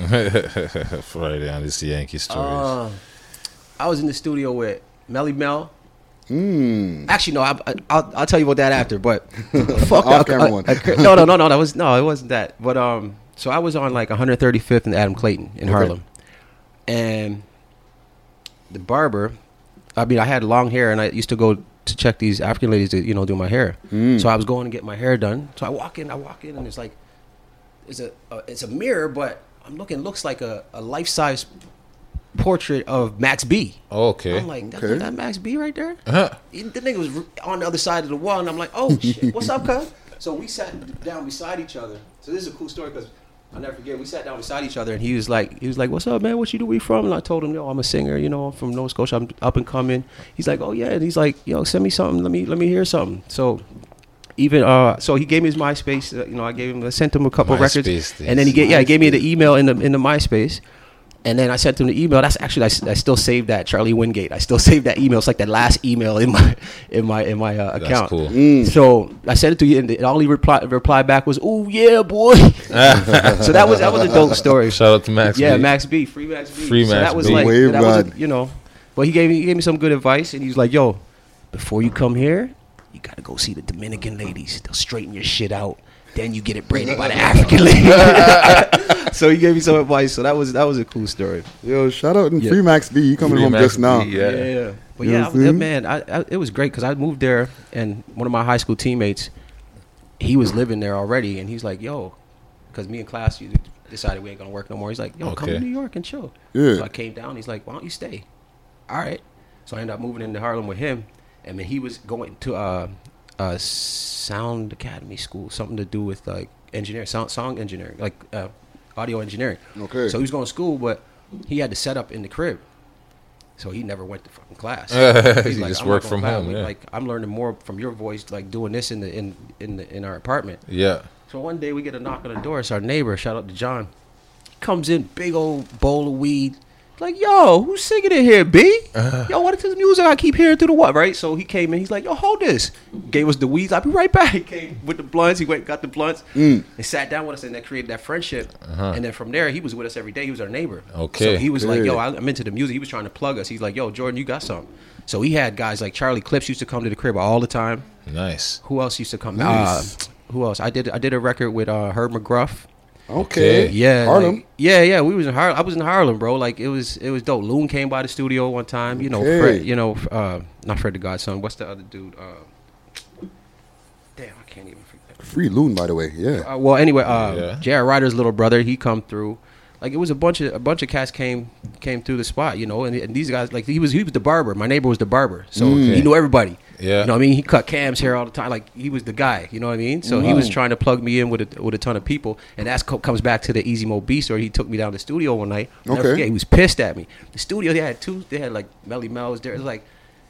Right down. This is Yankee stories. Uh, I was in the studio with Melly Mel. Mm. Actually, no, I, I, I'll I'll tell you about that after. But fuck Off that. camera I- one. I- no, no, no, no. That was no, it wasn't that. But um, so I was on like one thirty-fifth and Adam Clayton in Okay. Harlem, and the barber. I mean, I had long hair, and I used to go to check these African ladies to you know do my hair. Mm. So I was going to get my hair done. So I walk in, I walk in, and it's like, it's a uh, it's a mirror, but I'm looking looks like a, a life size portrait of Max B. Okay. I'm like, that, Okay. that Max B right there? Uh-huh. The nigga was r- on the other side of the wall, and I'm like, oh shit, what's up, cuz? So we sat down beside each other. So this is a cool story because I'll never forget. We sat down beside each other, and he was like, he was like, what's up, man? What you do? Where you from? And I told him, yo, I'm a singer. You know, I'm from Nova Scotia. I'm up and coming. He's like, oh yeah. And he's like, yo, send me something. Let me let me hear something. So. Even uh, so he gave me his MySpace. Uh, you know, I gave him, I sent him a couple of records, MySpace and then he days. gave, yeah, he gave me the email in the in the MySpace, and then I sent him the email. That's actually I, s- I still saved that Charlie Wingate. I still saved that email. It's like that last email in my in my in my uh, That's account. cool. Mm. So I sent it to you, and the- all he replied replied back was, "Oh yeah, boy." So that was that was a dope story. Shout out to Max Yeah, B. Max B, free Max B. Free so Max that was B. like Wave that was a, God. you know, but he gave me he gave me some good advice, and he was like, "Yo, before you come here, you gotta go see the Dominican ladies. They'll straighten your shit out. Then you get it braided by the African lady." So he gave me some advice. So that was that was a cool story. Yo, shout out and Yeah. free Max B. You coming Free home Max just now? B, yeah. yeah. But You know yeah, what I I'm was, saying? man, I, I, it was great because I moved there, and one of my high school teammates, he was living there already, and he's like, "Yo," because me and class you decided we ain't gonna work no more. He's like, "Yo, come Okay. to New York and chill." Yeah. So I came down. He's like, "Why don't you stay?" All right. So I ended up moving into Harlem with him, and then he was going to uh, uh, Sound Academy School, something to do with like engineering, sound, song engineering, like uh, audio engineering. Okay. So he was going to school, but he had to set up in the crib. So he never went to fucking class. He He's just "I'm worked not from gonna lie, home, we- yeah. Like I'm learning more from your voice, like doing this in the in in the, in our apartment. Yeah. So one day we get a knock on the door. It's our neighbor. Shout out to John. He comes in, big old bowl of weed. Like, yo, who's singing in here, B? Yo, what is this music I keep hearing through the what, right? So he came in. He's like, yo, hold this. Gave us the weeds. I'll be right back. He came with the blunts. He went, got the blunts, Mm. and sat down with us, and that created that friendship. Uh-huh. And then from there, he was with us every day. He was our neighbor. Okay. So he was like, Good. yo, I- I'm into the music. He was trying to plug us. He's like, yo, Jordan, you got something. So he had guys like Charlie Clips used to come to the crib all the time. Nice. Who else used to come? Nice. Uh, who else? I did I did a record with uh, Herb McGruff. Okay. Yeah, Harlem. like- yeah, yeah. We was in Harlem. I was in Harlem, bro. Like it was, it was dope. Loon came by the studio one time. You know, Okay. Fred, you know, uh, not Fred the Godson. What's the other dude? Uh, damn, I can't even forget Free Loon, by the way. Yeah. Uh, well, anyway, uh, Yeah. J R. Ryder's little brother, he come through. Like, it was a bunch of a bunch of cats came came through the spot, you know, and, and these guys, like, he was he was the barber. My neighbor was the barber, so Mm. he knew everybody. Yeah. You know what I mean? He cut Cam's hair all the time. Like, he was the guy, you know what I mean? So he was trying to plug me in with a, with a ton of people. And that co- comes back to the Easy Mo B story. He took me down to the studio one night. I'll never Okay. forget, he was pissed at me. The studio, they had two, they had, like, Melly Mel's there. It was, like,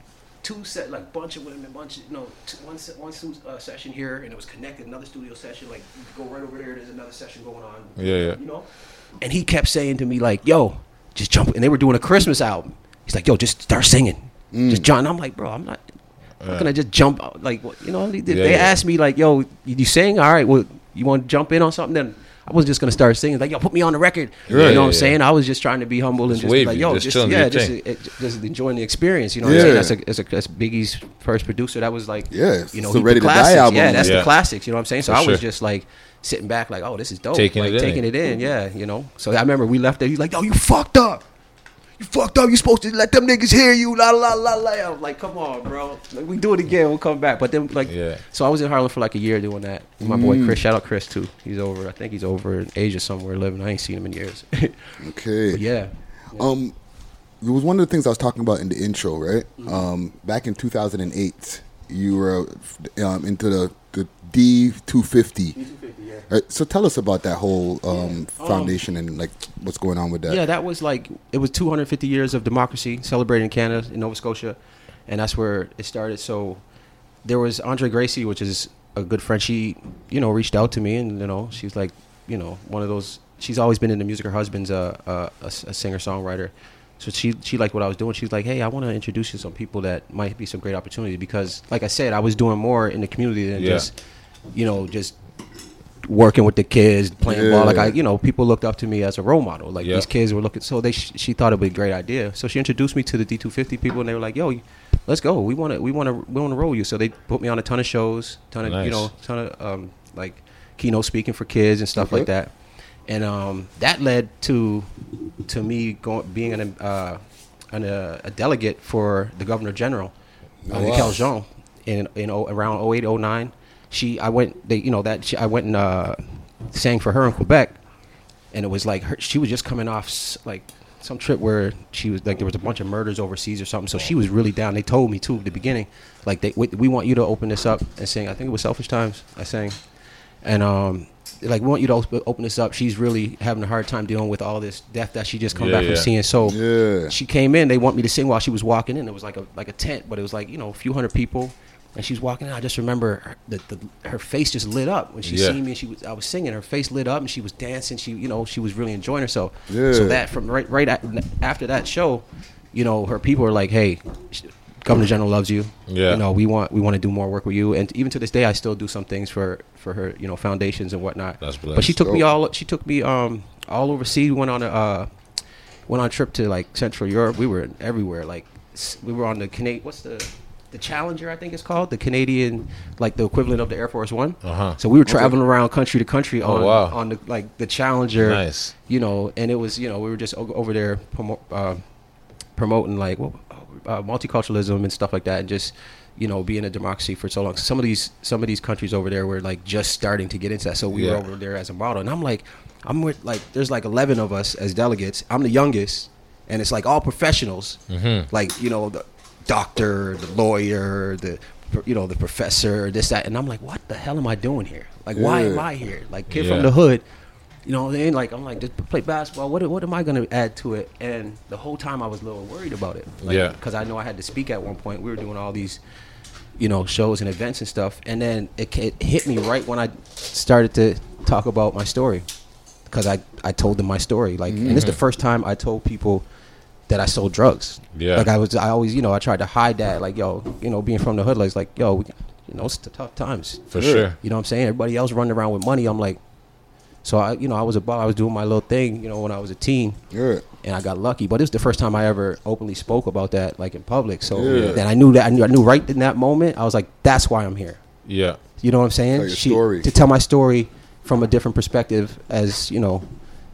two set, like, bunch of women, bunch of, you know, t- one, se- one uh, session here, and it was connected, another studio session. Like, you go right over there, there's another session going on. Yeah, yeah. You know? And he kept saying to me, like, yo, just jump. And they were doing a Christmas album. He's like, yo, just start singing. Just John. I'm like, bro, I'm not. How can I just jump out? Like, what, you know, they, Yeah, they yeah. asked me, like, yo, you, you sing? All right, well, you want to jump in on something? Then I was just going to start singing. Like, yo, put me on the record. Yeah, you know yeah, what I'm yeah. saying? I was just trying to be humble and Just just be like, wavy, yo, just just, chilling, do yeah, your just, thing. it, just enjoying the experience. You know what Yeah. I'm saying? That's, a, that's, a, that's Biggie's first producer. That was like, Yeah, you know, it's the he- Ready to Die classics. album. Yeah, that's Yeah. the classics. You know what I'm saying? So For I was sure. just like sitting back, like, oh, this is dope. Taking like, it in. taking it in. Yeah, you know. So I remember we left there. He's like, yo, you fucked up. You fucked up. You supposed to let them niggas hear you. La la la la. I was like, come on, bro. Like, we do it again. We'll come back. But then, like, Yeah. so I was in Harlem for like a year doing that. My boy Chris, shout out Chris too. He's over. I think he's over in Asia somewhere living. I ain't seen him in years. Okay. But yeah. Um, it was one of the things I was talking about in the intro, right? Um, back in two thousand eight, you were um, into the the D two fifty. Right, so tell us about that whole um, foundation and like what's going on with that. Yeah, that was like it was two hundred fifty years of democracy celebrated in Canada, in Nova Scotia, and that's where it started. So there was Andre Gracie, which is a good friend. She, you know, reached out to me, and you know, she's like, you know, one of those. She's always been in the music. Her husband's a a, a, a singer songwriter, so she she liked what I was doing. She was like, hey, I want to introduce you to some people that might be some great opportunity because, like I said, I was doing more in the community than Yeah. just, you know, just working with the kids, playing Yeah. ball. Like I, you know, people looked up to me as a role model. Like Yeah. these kids were looking, so they sh- she thought it would be a great idea. So she introduced me to the D two fifty people, and they were like, "Yo, let's go. We want to, we want to, we want to roll you." So they put me on a ton of shows, ton of, Nice. you know, ton of um, like keynote speaking for kids and stuff Okay. like that. And um, that led to to me going being an, uh, an uh, a delegate for the Governor General, uh, Oh, wow. Kel Jean, in in oh, around oh eight oh nine. She, I went, they, you know, that she, I went and uh, sang for her in Quebec, and it was like her, she was just coming off s- like some trip where she was like there was a bunch of murders overseas or something. So she was really down. They told me too at the beginning, like they we, we want you to open this up and sing. I think it was Selfish Times. I sang, and um, like we want you to op- open this up. She's really having a hard time dealing with all this death that she just come Yeah, back yeah. from seeing. So Yeah. she came in. They want me to sing while she was walking in. It was like a like a tent, but it was like you know a few hundred people. And she was walking in. I just remember her, the, the, her face just lit up when she Yeah. seen me. And she was, I was singing. Her face lit up, and she was dancing. She, you know, she was really enjoying herself. Yeah. So that from right, right at, after that show, you know, her people were like, "Hey, Governor General loves you. Yeah. You know, we want we want to do more work with you." And even to this day, I still do some things for for her, you know, foundations and whatnot. That's But she blessed. took me Dope. all. She took me um all overseas. We went on a uh, went on a trip to like Central Europe. We were everywhere. Like s- we were on the Canadian. What's the the Challenger, I think it's called, the Canadian, like the equivalent of the Air Force One. Uh-huh. So we were traveling around country to country Oh, on wow. on the like the Challenger. Nice. You know, and it was you know we were just o- over there promo- uh, promoting like well, uh, multiculturalism and stuff like that, and just you know being a democracy for so long. Some of these some of these countries over there were like just starting to get into that. So we Yeah. were over there as a model, and I'm like, I'm with like there's like eleven of us as delegates. I'm the youngest, and it's like all professionals, Mm-hmm. like you know the doctor, the lawyer, the you know the professor, this that, and I'm like, what the hell am I doing here? Like, why Yeah. am I here? Like, kid Yeah. from the hood, you know. Then like I'm like, just play basketball. What what am I gonna add to it? And the whole time I was a little worried about it, like, Yeah. because I know I had to speak at one point. We were doing all these, you know, shows and events and stuff, and then it, it hit me right when I started to talk about my story, because I I told them my story, like, and this is the first time I told people that I sold drugs. Yeah. Like I was, I always, you know, I tried to hide that, like, yo, you know, being from the hood, like, it's like, yo, we, you know, it's the tough times. For sure. You know what I'm saying? Everybody else running around with money. I'm like, so I, you know, I was about, I was doing my little thing, you know, when I was a teen, Yeah. and I got lucky. But it was the first time I ever openly spoke about that, like in public. So Yeah. then I knew that, I knew, I knew right in that moment, I was like, that's why I'm here. Yeah. You know what I'm saying? Tell your story. To tell my story from a different perspective, as you know,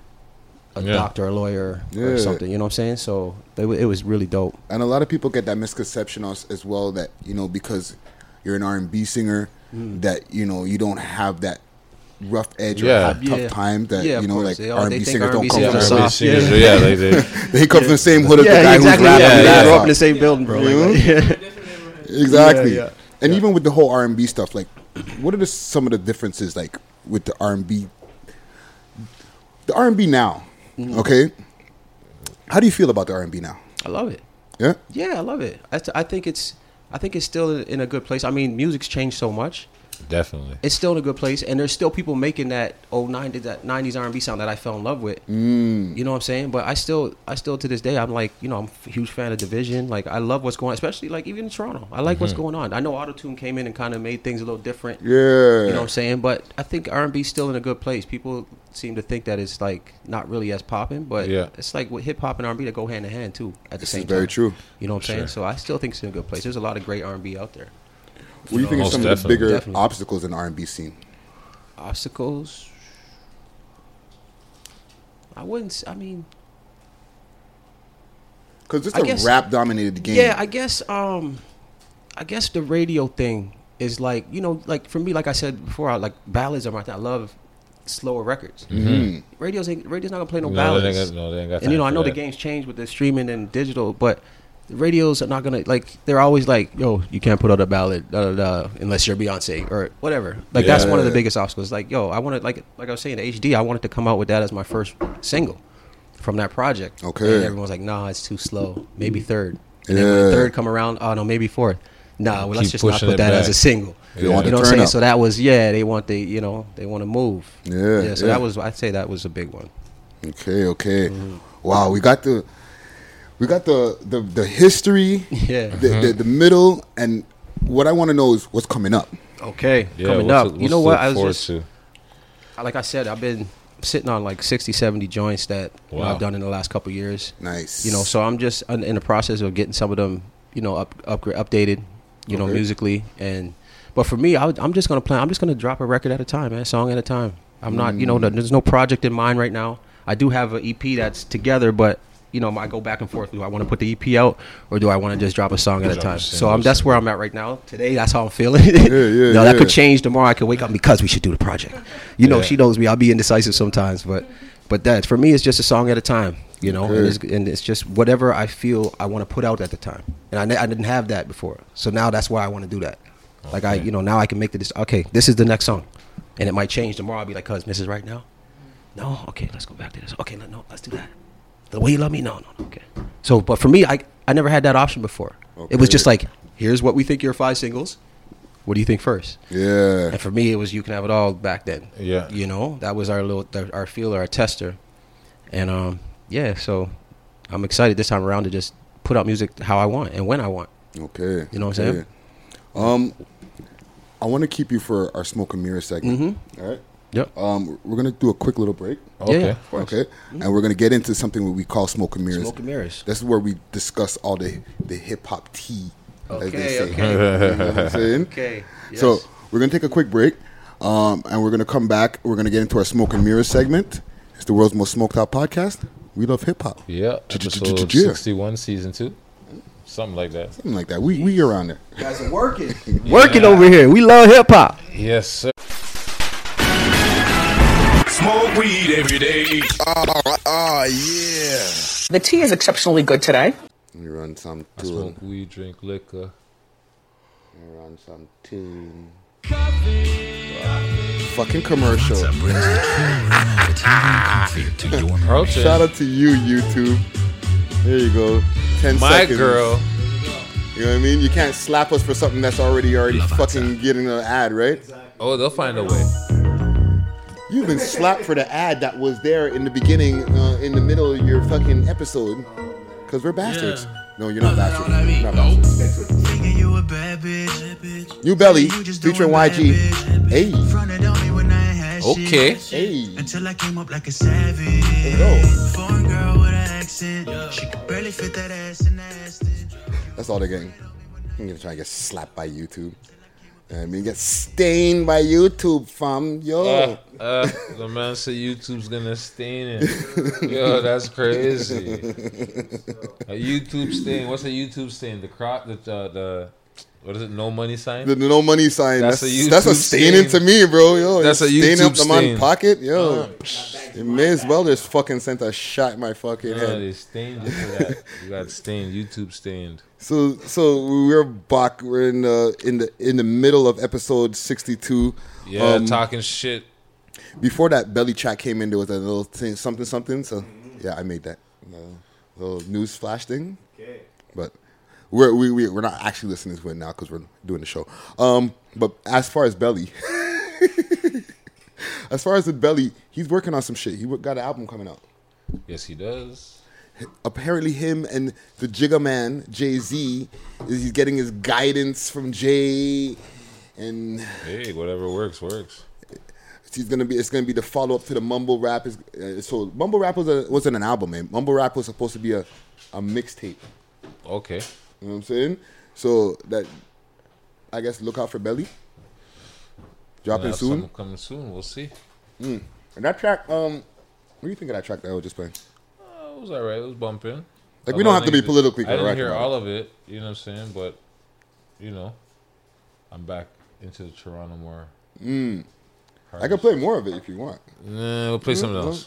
a Yeah. doctor, a lawyer, Yeah. or something. You know what I'm saying? So it, wa- it was really dope. And a lot of people get that misconception as, as well that, you know, because you're an R and B singer, Mm. that you know you don't have that rough edge or Yeah. have tough Yeah. time that Yeah, of you know course. like They all- R and they B think singers don't R and B come singers from are the soft. Singers, Yeah. yeah, like they, they come from the same hood as the Yeah, guy exactly. who's Yeah, rapping. we yeah. grew up in the same building, bro. You Like, yeah. Exactly. Yeah, yeah. And even with the whole R and B stuff, like, what are the, some of the differences, like, with the R and B? The R and B now, Mm-hmm. okay? How do you feel about the R and B now? I love it. Yeah? Yeah, I love it. I, th- I think it's I think it's still in a good place. I mean, music's changed so much. definitely. It's still in a good place, and there's still people making that oh ninety that nineties R and B sound that I fell in love with. Mm. You know what I'm saying? But I still I still to this day I'm like, you know, I'm a huge fan of Division. Like I love what's going on, especially like even in Toronto. I like what's Mhm. going on. I know Autotune came in and kind of made things a little different. Yeah. You know what I'm saying? But I think R and B's still in a good place. People seem to think that it's like not really as popping, but Yeah. it's like with hip hop and R and B that go hand in hand too at the This same is very time. true. You know what I'm saying? Sure. So I still think it's in a good place. There's a lot of great R and B out there. What do you think are Most some of the definitely. bigger Definitely. obstacles in the R and B scene? Obstacles? I wouldn't. s- I mean, Because it's I a guess- rap dominated game. yeah. I guess. Um, I guess the radio thing is like you know, like for me, like I said before, I like ballads are my thing. I love slower records. Mhm. Radio's ain't, radio's not gonna play no, No, ballads. they ain't got- no, they ain't got and you know, time I for know the that. game's changed with the streaming and digital, but the radios are not gonna like. They're always like, yo, you can't put out a ballad da, da, da, unless you're Beyonce or whatever. Like that's one of the Yeah. biggest obstacles. Like, yo, I wanted like like I was saying, the H D. I wanted to come out with that as my first single from that project. Okay. And everyone's like, nah, it's too slow. Maybe third. And then when Yeah. third come around, oh no, maybe fourth. Nah, well, let's Keep just not pushing put it that as back. a single. They Yeah. want You to know what I'm turn saying? up. So that was yeah. They want the you know they want to move. Yeah, Yeah. So yeah. that was I'd say that was a big one. Okay, okay. Mm-hmm. Wow, we got the we got the the, the history, Yeah. the, the the middle, and what I want to know is what's coming up. Okay. Yeah, Coming what's up. to- You know what's to what? look I was forward just to? like I said, I've been sitting on like sixty, seventy joints that you know, Wow. I've done in the last couple of years. Nice. You know, so I'm just in in the process of getting some of them, you know, up upgrade updated, you know, Okay. musically. And but for me, I, would- I'm just gonna plan. I'm just gonna drop a record at a time, man, song at a time. I'm not, you know, Mm. there's no project in mind right now. I do have an E P that's together, but you know, I go back and forth. Do I want to put the E P out, or do I want to just drop a song at a Drop a time? single, So I'm, that's single. where I'm at right now. Today, that's how I'm feeling. Yeah, yeah, no, that yeah. could change tomorrow. I could wake up because we should do the project. You know, Yeah. she knows me. I'll be indecisive sometimes, but but that for me, it's just a song at a time. You know, and, Okay. it's, and it's just whatever I feel I want to put out at the time. And I, ne- I didn't have that before, so now that's why I want to do that. Like I, Okay. you know, now I can make the dis- okay. This is the next song, and it might change tomorrow. I'll be like, "Cuz this is right now." No, okay, let's go back to this. Okay, no, no, let's do that. The way you love me, no, no, no, okay. So, but for me, I I never had that option before. It was Okay. just like, here's what we think your five singles. What do you think first? Yeah. And for me, it was you can have it all back then. Yeah. You know, that was our little our feeler, our tester, and um, yeah. So I'm excited this time around to just put out music how I want and when I want. Okay. You know what I'm okay. saying? Um, I want to keep you for our smoke and mirror segment. Mhm. All right. Yep. Um, we're gonna do a quick little break. Yeah, Okay. of course. Okay. And we're gonna get into something that we call smoke and mirrors. Smoke and mirrors. This is where we discuss all the the hip hop tea. as they Okay, say. okay. You know what I'm saying? Okay. So yes. we're gonna take a quick break, um, and we're gonna come back. We're gonna get into our smoke and mirrors segment. It's the world's most smoked out podcast. We love hip hop. Yeah. Episode Yeah. sixty-one, season two. Something like that. Something like that. We we around there. You guys are working, working over here. We love hip hop. Yes, sir. Smoke weed every day. Oh, oh yeah. The tea is exceptionally good today. Let me run some I tune. smoke weed, drink liquor. Let me run some tune. Fucking commercial. Carlton. Shout out to you, YouTube. There you go. Ten My seconds. girl. You know what I mean? You can't slap us for something that's already already fucking getting an ad, right? Oh, they'll find a way. You've been slapped for the ad that was there in the beginning, uh, in the middle of your fucking episode. Because we're bastards. No, you're not bastards. You're not bastards. New Belly, featuring Y G. Hey. Okay. Hey. Until I came up like a savage. Let's go. Foreign girl with an accent. She could barely fit that ass in the Aston. That's all they're getting. I'm gonna try and get slapped by YouTube. I mean, get stained by YouTube, fam. Yo. Uh, uh, the man said YouTube's gonna stain it. Yo, that's crazy. A YouTube stain. What's a YouTube stain? The crop, the uh, the What is it? No money sign? The no money sign. That's That's, a YouTube that's a staining stain. to me, bro. Yo, That's a stain YouTube up the man stain. pocket. Yo, Uh, it may as well just fucking sent a shot in my fucking No, head. they stained you for that. You got stained. YouTube stained. So so we're back. We're in the in the in the middle of episode sixty-two. Yeah, Um, talking shit. Before that belly chat came in, there was a little thing, something something. So yeah, I made that uh, little news flash thing. Okay. But we're we, we we're not actually listening to it now because we're doing the show. Um, but as far as Belly, as far as the Belly, he's working on some shit. He got an album coming out. Yes, he does. Apparently, him and the Jigga Man Jay Z, is he's getting his guidance from Jay, and Hey, whatever works, works. he's gonna be. It's gonna be the follow up to the Mumble Rap. Is uh, so Mumble Rap was a, wasn't an album, man. Mumble Rap was supposed to be a a mixtape. Okay. You know what I'm saying? So that, I guess, look out for Belly. Dropping We'll have soon. something coming soon. We'll see. Mm. And that track, um, what do you think of that track that I was just playing? Uh, it was alright. It was bumping. Like, we don't have to be politically I didn't correct hear about all of it. You know what I'm saying? But you know, I'm back into the Toronto more. Mm. I can play more of it if you want. Nah, we'll play something else.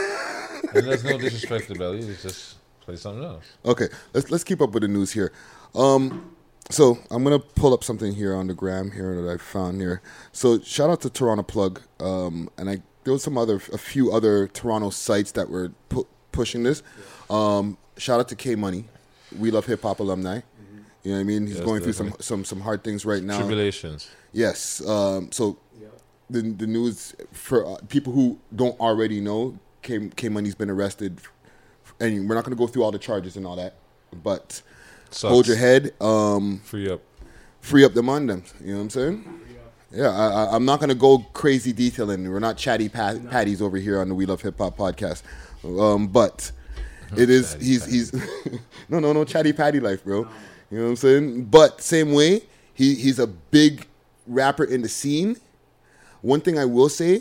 And there's no disrespect to Belly. It's just play something else. Okay, let's let's keep up with the news here. Um, so I'm gonna pull up something here on the gram here that I found here. So shout out to Toronto Plug. Um, and I there was some other a few other Toronto sites that were pu- pushing this. Um, shout out to K Money. We Love Hip Hop alumni. Mm-hmm. You know what I mean? He's Yes, going definitely. through some some some hard things right now. Tribulations. Yes. Um, so the the news for uh, people who don't already know, K K Money's been arrested, and we're not going to go through all the charges and all that, but Sucks. hold your head. Um, free up. Free up the Mondem. You know what I'm saying? Yeah, I, I, I'm not going to go crazy detailing. We're not chatty pat- patties over here on the We Love Hip Hop podcast, um, but it is he's he's no no no chatty patty life, bro. You know what I'm saying? But same way, he he's a big rapper in the scene. One thing I will say,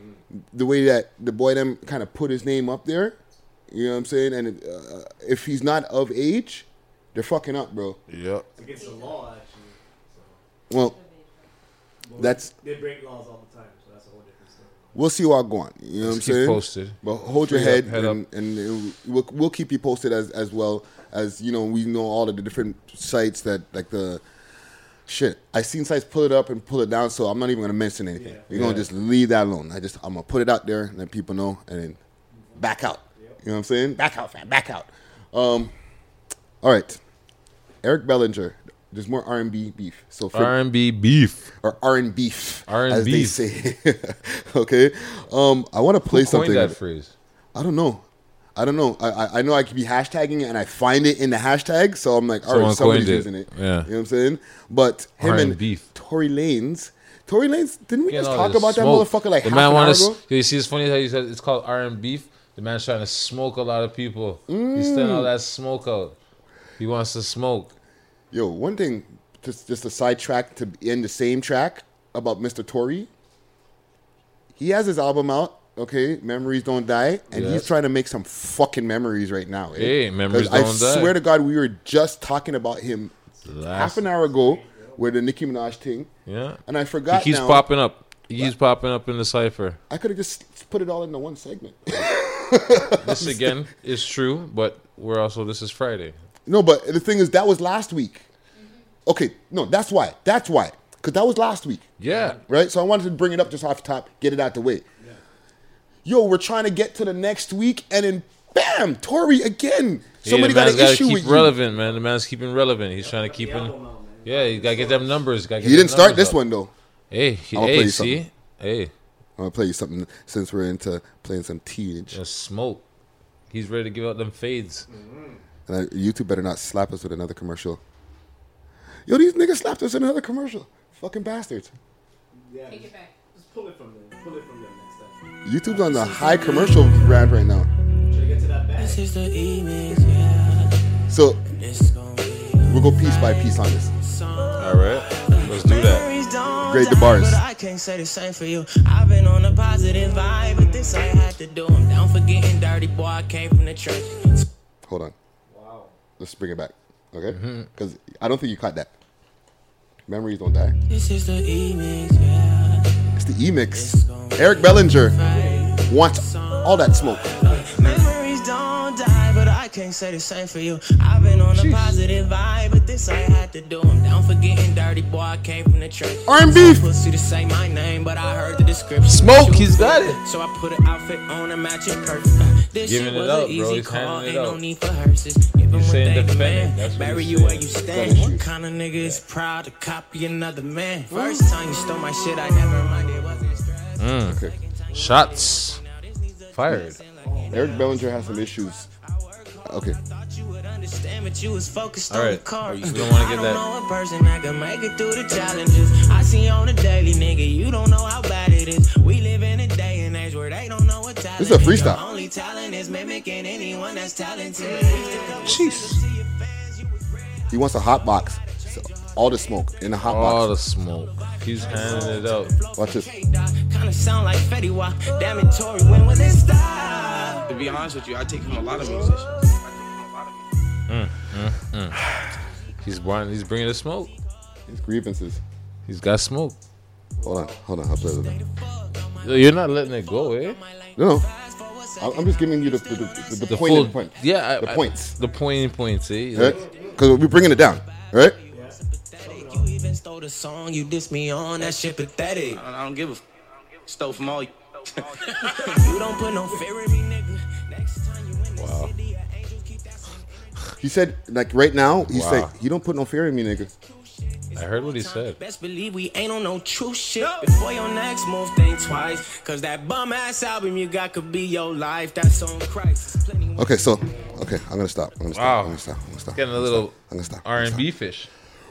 the way that the boy them kind of put his name up there, you know what I'm saying? And uh, if he's not of age, they're fucking up, bro. Yep. It's against the law, actually. Well, But that's they break laws all the time, so that's a whole different story. we'll see what go on. You know Let's what I'm keep saying? posted. But hold your Free up, head, head and, and we'll we'll keep you posted as as well as you know. We know all of the different sites that like the. Shit, I seen sites pull it up and pull it down, so I'm not even gonna mention anything. Yeah. We're gonna Yeah. just leave that alone. I just I'm gonna put it out there and let people know, and then back out. You know what I'm saying? Back out, fam. Back out. Um, all right, Eric Bellinger. There's more R and B beef. So for, R and B beef or R and beef, R and as they beef. say. Okay. Um, I want to play Who coined something. that phrase? I don't know. I don't know. I, I I know I could be hashtagging it and I find it in the hashtag, so I'm like, all Someone right, somebody's coined it. using it. Yeah. You know what I'm saying? But him R and and beef. Tory Lanez, Tory Lanez, didn't we Getting just all talk this about smoke. that motherfucker like the half man an wanna hour s- ago? You see, it's funny how you said it's called R and beef. The man's trying to smoke a lot of people. He's sending all that smoke out. He wants to smoke. Yo, one thing, just just a sidetrack to end the same track about Mister Tory. He has his album out, okay, Memories Don't Die, and he's Yes. trying to make some fucking memories right now. eh? Hey, Memories 'Cause Don't I Die. swear to God, we were just talking about him Last- half an hour ago with the Nicki Minaj thing. Yeah. And I forgot He keeps now. popping up. He keeps popping up in the cipher. I could have just put it all into one segment. This again is true, but we're also this is Friday. No, but the thing is, that was last week. Okay, no, that's why. That's why. Because that was last week. Yeah. Right? So I wanted to bring it up just off the top, get it out the way. Yo, we're trying to get to the next week, and then bam, Tory again. Somebody yeah, got the an man's issue gotta with keep you. relevant, man. The man's keeping relevant. He's trying to keep in. Yeah, you gotta get them numbers. Gotta get He them didn't start numbers this up. one though. Hey, he, I'ma play hey, you see, something. hey, I'm gonna play you something since we're into playing some teenage. just smoke. He's ready to give out them fades. And I, YouTube better not slap us with another commercial. Yo, these niggas slapped us in another commercial. Fucking bastards. Yeah. Take it back. Just pull it from them. Pull it from them next time. YouTube's on the high commercial rant right now. Try to get to that bag. This is the image, yeah. So we'll go piece by piece on this. All right, let's do that. Grade the bars. But I can't say the same for you. I've been on a positive vibe, but this I had to do. I'm down for getting dirty, boy. I came from the church. Hold on. Wow. Let's bring it back. Okay? Mm-hmm. Because I don't think you caught that. Memories don't die. This is the E-mix, yeah. It's the E-mix. Eric Bellinger wants all that smoke. Memories don't die, but I can't say the same for you. I've been on a positive vibe, but this I had to do. I'm down for getting dirty, boy. I came from the trench. R and B. Pussy to say my name, but I heard the description. Smoke, he's got it. So I put an outfit on and match it perfect. Uh, this Giving shit it was up, an bro. easy He's call, handing it ain't no out. need for hearses. Even He's when saying they defend it. demand, That's what bury he's you saying. where you stand. What kind of nigga is proud to copy another man? First time you stole my shit, I never minded. Wasn't stressed. Mm. Okay. Shots fired. Eric Bellinger has some issues. Okay. Understand, but you was focused All on right. the car. You don't wanna get I that- don't know a person that can make it through the challenges. I see you on the daily, nigga. You don't know how bad it is. We live in a day and age where they don't know what talent This is a freestyle. Your only talent is mimicking anyone that's talented. Jeez. He wants a hot box. So, all the smoke in the hot All box. the smoke. He's handing it out. Watch this. Kind of sound like Fetty Wap. Damn it, Tory, when will it stop? To be honest with you, I take from a lot of musicians. I take from a lot of musicians. Mm, mm, mm. He's bringing, he's bringing the smoke. His grievances. He's got smoke. Hold on, hold on. I'll play with it. Yo, you're not letting it go, eh? No, no. I- I'm just giving you the the, the, the, The pointed full- point. yeah, I- the I- points. The pointing points, eh? Right? Because we're bringing it down. Right? You even stole the song you dissed me on. That shit pathetic. I don't, I don't give a f- stole from all you. You don't put no fear in me, nigga. Next time you in the Wow. city, an angel keep that He said, like right now, he Wow. said, "You don't put no fear in me, nigga." I heard what he said. Best believe we ain't on no true shit. Before your next move, think twice. Cause that bum ass album you got could be your life. That's on Christ. Plenty Okay, so okay, I'm gonna stop. I'm gonna stop. Wow. I'm gonna stop. I'm gonna stop. Getting a I'm gonna little stop. I'm gonna stop. R and B fish.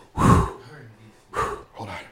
Hold on.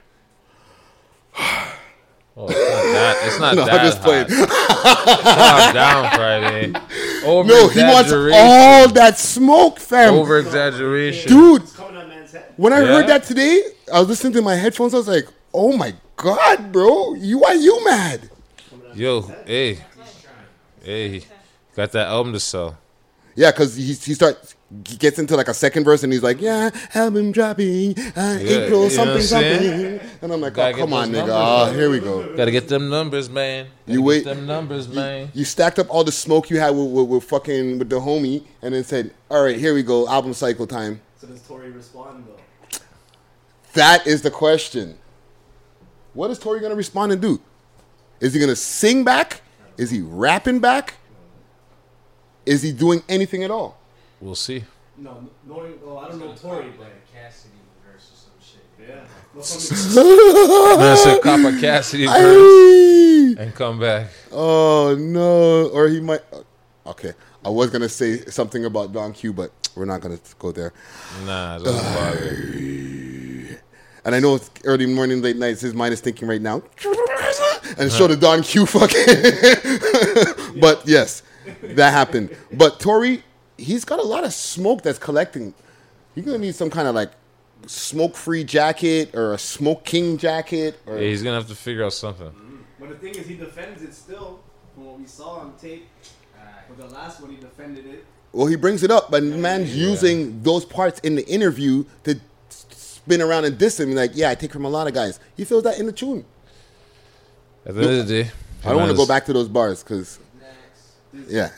Oh, it's not that. It's not No, I'm that just playing. hot. Calm down, Friday. Over No, he wants all that smoke, fam. Over exaggeration, Dude. When I Yeah. heard that today, I was listening to my headphones. I was like, "Oh my god, bro! You why you mad?" Yo, hey, hey, got that album to sell. Yeah, because he he starts he gets into like a second verse and he's like, "Yeah, album dropping, uh, Yeah, April you know something what I'm saying? something," and I'm like, Gotta "Oh, get come on, those nigga! numbers, Oh, here we go." Gotta get them numbers, man. Gotta You get wait. them numbers, man. You stacked up all the smoke you had with, with, with fucking with the homie, and then said, "All right, here we go, album cycle time." So does Tory respond though? That is the question. What is Tory gonna respond and do? Is he gonna sing back? Is he rapping back? Is he doing anything at all? We'll see. No, no, oh, I don't know Tory, but Cassidy verse or some shit. yeah. That's a Copper Cassidy Aye. verse and come back. Oh no! Or he might. Okay, I was gonna say something about Don Q, but we're not gonna go there. Nah, don't bother. And I know it's early morning, late nights. His mind is thinking right now, and show the Don Q fucking. But yes, that happened. But Tory, he's got a lot of smoke that's collecting. He's gonna need some kind of like smoke-free jacket or a smoke king jacket. Or Yeah, he's gonna have to figure out something. But the thing is, he defends it still from what we saw on tape. But the last one, he defended it. Well, he brings it up, but the man's using those parts in the interview to spin around and diss him. Like, yeah, I take from a lot of guys. He feels that in the tune. At the end of the day, I don't want to go back to those bars because, yeah.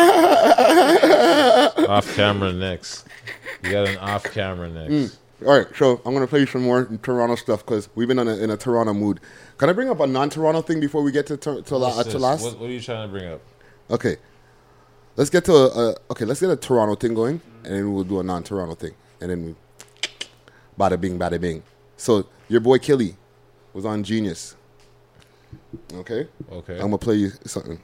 Off camera next. You got an off camera next. Mm. All right, so I'm gonna play you some more Toronto stuff because we've been on a, in a Toronto mood. Can I bring up a non-Toronto thing before we get to to, to, la, What's to this? last? What, what are you trying to bring up? Okay, let's get to a, a okay. Let's get a Toronto thing going, and then we'll do a non-Toronto thing, and then we bada bing, bada bing. So your boy Killy was on Genius. Okay. Okay. I'm gonna play you something.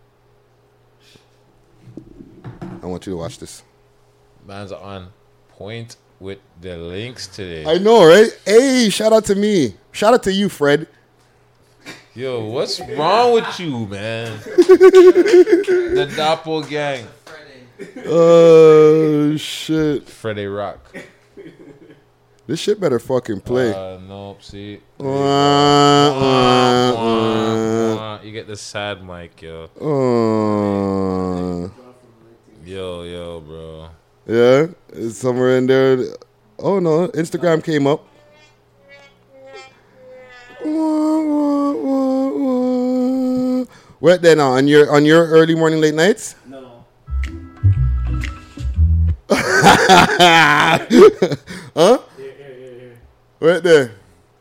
I want you to watch this. Man's on point with the links today. I know, right? Hey, shout out to me. Shout out to you, Fred. Yo, what's wrong with you, man? The Doppel gang. Oh shit. Freddie Rock. This shit better fucking play. Uh, nope, see. Wah, wah, Wah, you get the sad mic, yo. Uh, Yo, yo, bro. yeah, it's somewhere in there. Oh no, Instagram came up. What then? On your on your early morning, late nights? No, no. Huh? Here, here, here, here. Right there.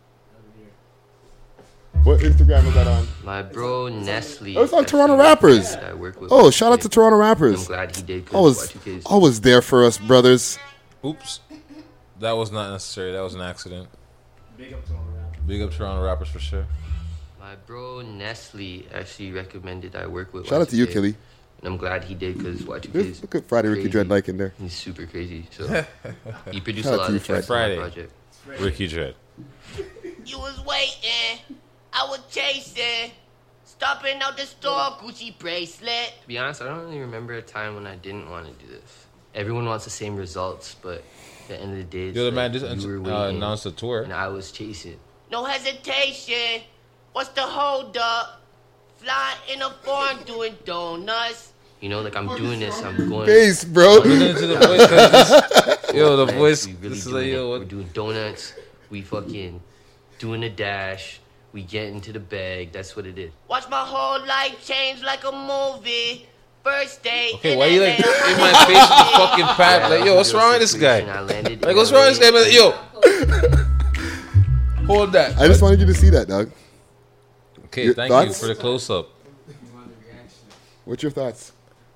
What Instagram is that on? My bro Nestle. Oh, it's on Toronto Rappers. I work with Oh, shout out to Toronto Rappers. I'm glad he did. 'cause I was Y two K's always there for us, brothers. Oops. That was not necessary. That was an accident. Big up Toronto Rappers. Big up Toronto Rappers for sure. My bro Nestle actually recommended I work with. Shout out to you, Y two K, Killy. And I'm glad he did because Y two K Look is look at Friday Ricky crazy. Dread like in there. He's super crazy. So he produced Shout a out lot to of you, the tracks on Friday. my project. Ricky Dread. You was waiting, I was chasing, stopping out the store, Gucci bracelet. To be honest, I don't really remember a time when I didn't want to do this. Everyone wants the same results, but at the end of the day, it's Yo, the man like just you were uh, waiting announced a tour. and I was chasing. No hesitation, what's the hold up? Fly in a foreign doing donuts. You know, like I'm doing this, I'm going. Bass, bro. Listen to the voice, 'cause this- yo, the Man, voice. we really This is doing like, it. yo, what? We're doing donuts. We fucking doing a dash. We get into the bag. That's what it is. Watch my whole life change like a movie. First date. Okay, in why you like L A. in my face with the fucking pad? Like, yo, what's wrong with this guy? I landed Like, what's wrong with this guy? Like, yo, hold that. I just wanted you to see that, dog. Okay, Your thank you thoughts? for the close up. What's your thoughts?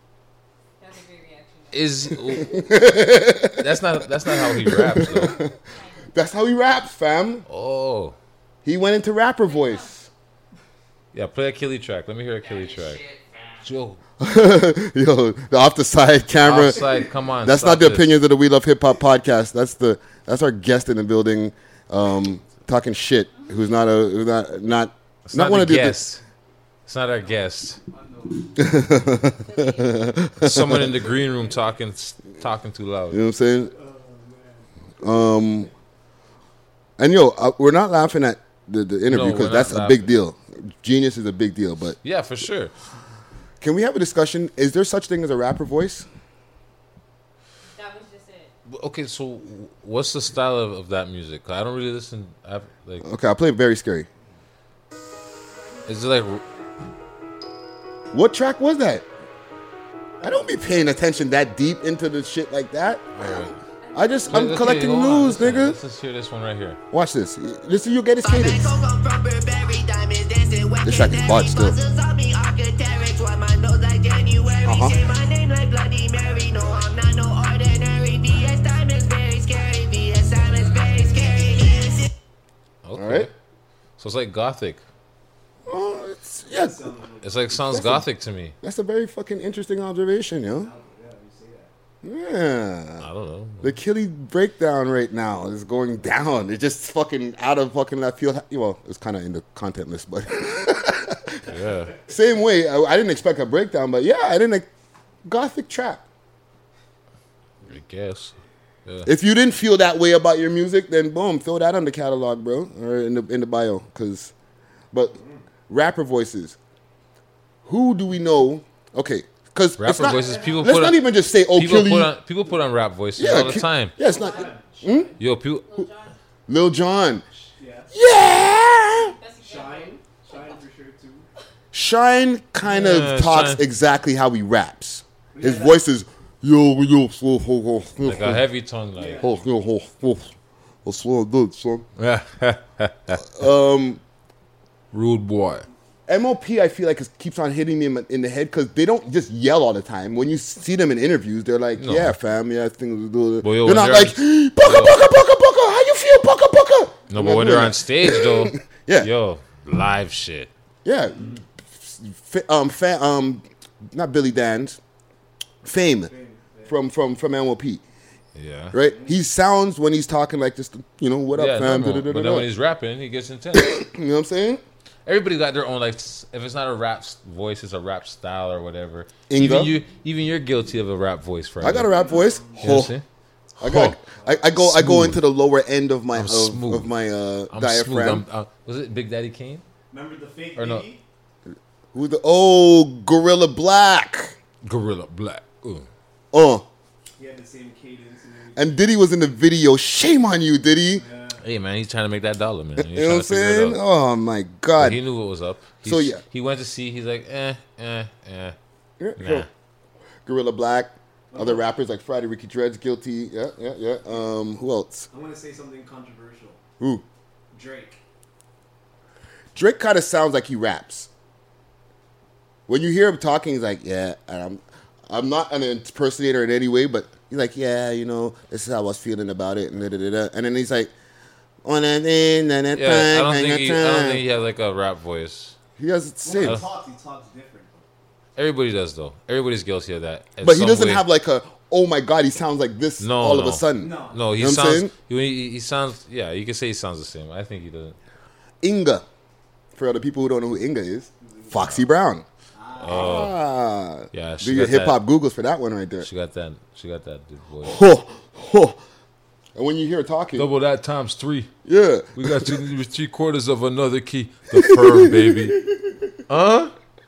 Is that's not that's not how he raps though. That's how he raps, fam. Oh, he went into rapper voice. Yeah, play a Killy track. Let me hear a Killy track. Joe. Yo, the off the side camera. Offside, come on, That's stop not the this. opinions of the We Love Hip Hop podcast. That's the that's our guest in the building, um, talking shit. Who's not a who's not not It's not not one the of the guest. It's not our guest. Someone in the green room talking talking too loud. You know what I'm saying? Um, and yo, uh, we're not laughing at the, the interview No, because we're that's not a big laughing. deal. Genius is a big deal, but Yeah, for sure. can we have a discussion? Is there such thing as a rapper voice? Okay, so what's the style of, of that music? I don't really listen. I, like, Okay, I'll play Very Scary. is it like What track was that? I don't be paying attention that deep into the shit like that. I just, I'm Okay, collecting hold on, news, listen, nigga. Let's just hear this one right here. Watch this. Listen, you'll get his cadence. This track is bud still. Uh-huh. Okay. All right. So it's like gothic. Oh, it's, yeah. It's like sounds That's a- gothic to me. That's a very fucking interesting observation, yo. Yeah. I don't know. The Killy breakdown right now is going down. It's just fucking out of fucking left field. Well, it's kind of in the content list, but Yeah. same way. I, I didn't expect a breakdown, but yeah, I didn't. Like, gothic trap. I guess. Yeah. If you didn't feel that way about your music, then boom, throw that on the catalog, bro, or in the in the bio. Cause, but rapper voices. Who do we know? Okay, because Rapper voices. People Let's put not on, even just say, "Oh, people Killy." put on people put on rap voices all the Ki- time. Yeah, it's not. Hmm? Yo, people. Lil Jon. Yeah. Yeah. Shine. Shine for sure too. Shine kind Yeah, of talks Shine. exactly how he raps. His voice is yo yo so ho ho ho. Like a heavy tongue, like. Ho yo ho ho. I'll slow good, son. Yeah. Um, rude boy. M O P, I feel like, is, keeps on hitting me in, in the head because they don't just yell all the time. When you see them in interviews, they're like, No. "Yeah, fam, yeah, things do." Well, yo, They're when not they're like, on- "Bucka, bucka, bucka, bucka." How you feel, bucka, bucka? No, They're but not when doing they're on that. stage though, Yeah. yo, live shit. Yeah, F- um, fa- um, not Billy Dan's, Fame, from from from M O P. Yeah. Right. He sounds when he's talking like just you know what up, Yeah, fam. normal. da-da-da-da-da. But then when he's rapping, he gets intense. You know what I'm saying? Everybody got their own, like, s- if it's not a rap s- voice, it's a rap style or whatever. Inga? Even you, even you're guilty of a rap voice, Friday. I got a rap voice. You know what I'm saying? I got. I, I go. I go Smooth. into the lower end of my I'm of, smooth. of my uh, I'm diaphragm. smooth. I'm, uh, was it Big Daddy Kane? Remember the fake Or no? Biggie? Who the oh Gorilla Black? Gorilla Black. Ooh. Oh, He had the same cadence. And everything. and Diddy was in the video. Shame on you, Diddy. Hey man, he's trying to make that dollar, man. He's You know what I'm trying to figure it saying? out. Oh my god. But he knew what was up. He, So, yeah. he went to see. He's like, eh, eh, eh. Yeah, Nah. sure. Gorilla Black, other rappers like Friday Ricky Dreads, Guilty. Yeah, yeah, yeah. Um, who else? I want to say something controversial. Who? Drake. Drake kind of sounds like he raps. When you hear him talking, he's like, yeah, and I'm, I'm not an impersonator in any way, but he's like, yeah, you know, this is how I was feeling about it, and da, da, da, da. And then he's like, on that thing, that Yeah, I time, don't hang think a he. I don't time. think he has like a rap voice. He has the same. When he talks, he talks different. Everybody does though. Everybody's guilty of that. in But he some doesn't way. have like a, oh my god, he sounds like this No, all no. of a sudden. No. No, he You know what I'm sounds. saying? He, he, he sounds. Yeah, you can say he sounds the same. I think he doesn't. Inga. For other people who don't know who Inga is, Foxy Brown. Oh, Ah. yeah. Do your got hip that- hop Googles for that one right there. She got that. She got that good voice. Ho, ho. And when you hear her talking, Double that times three. yeah. We got you with three quarters of another key. The firm, baby. Huh?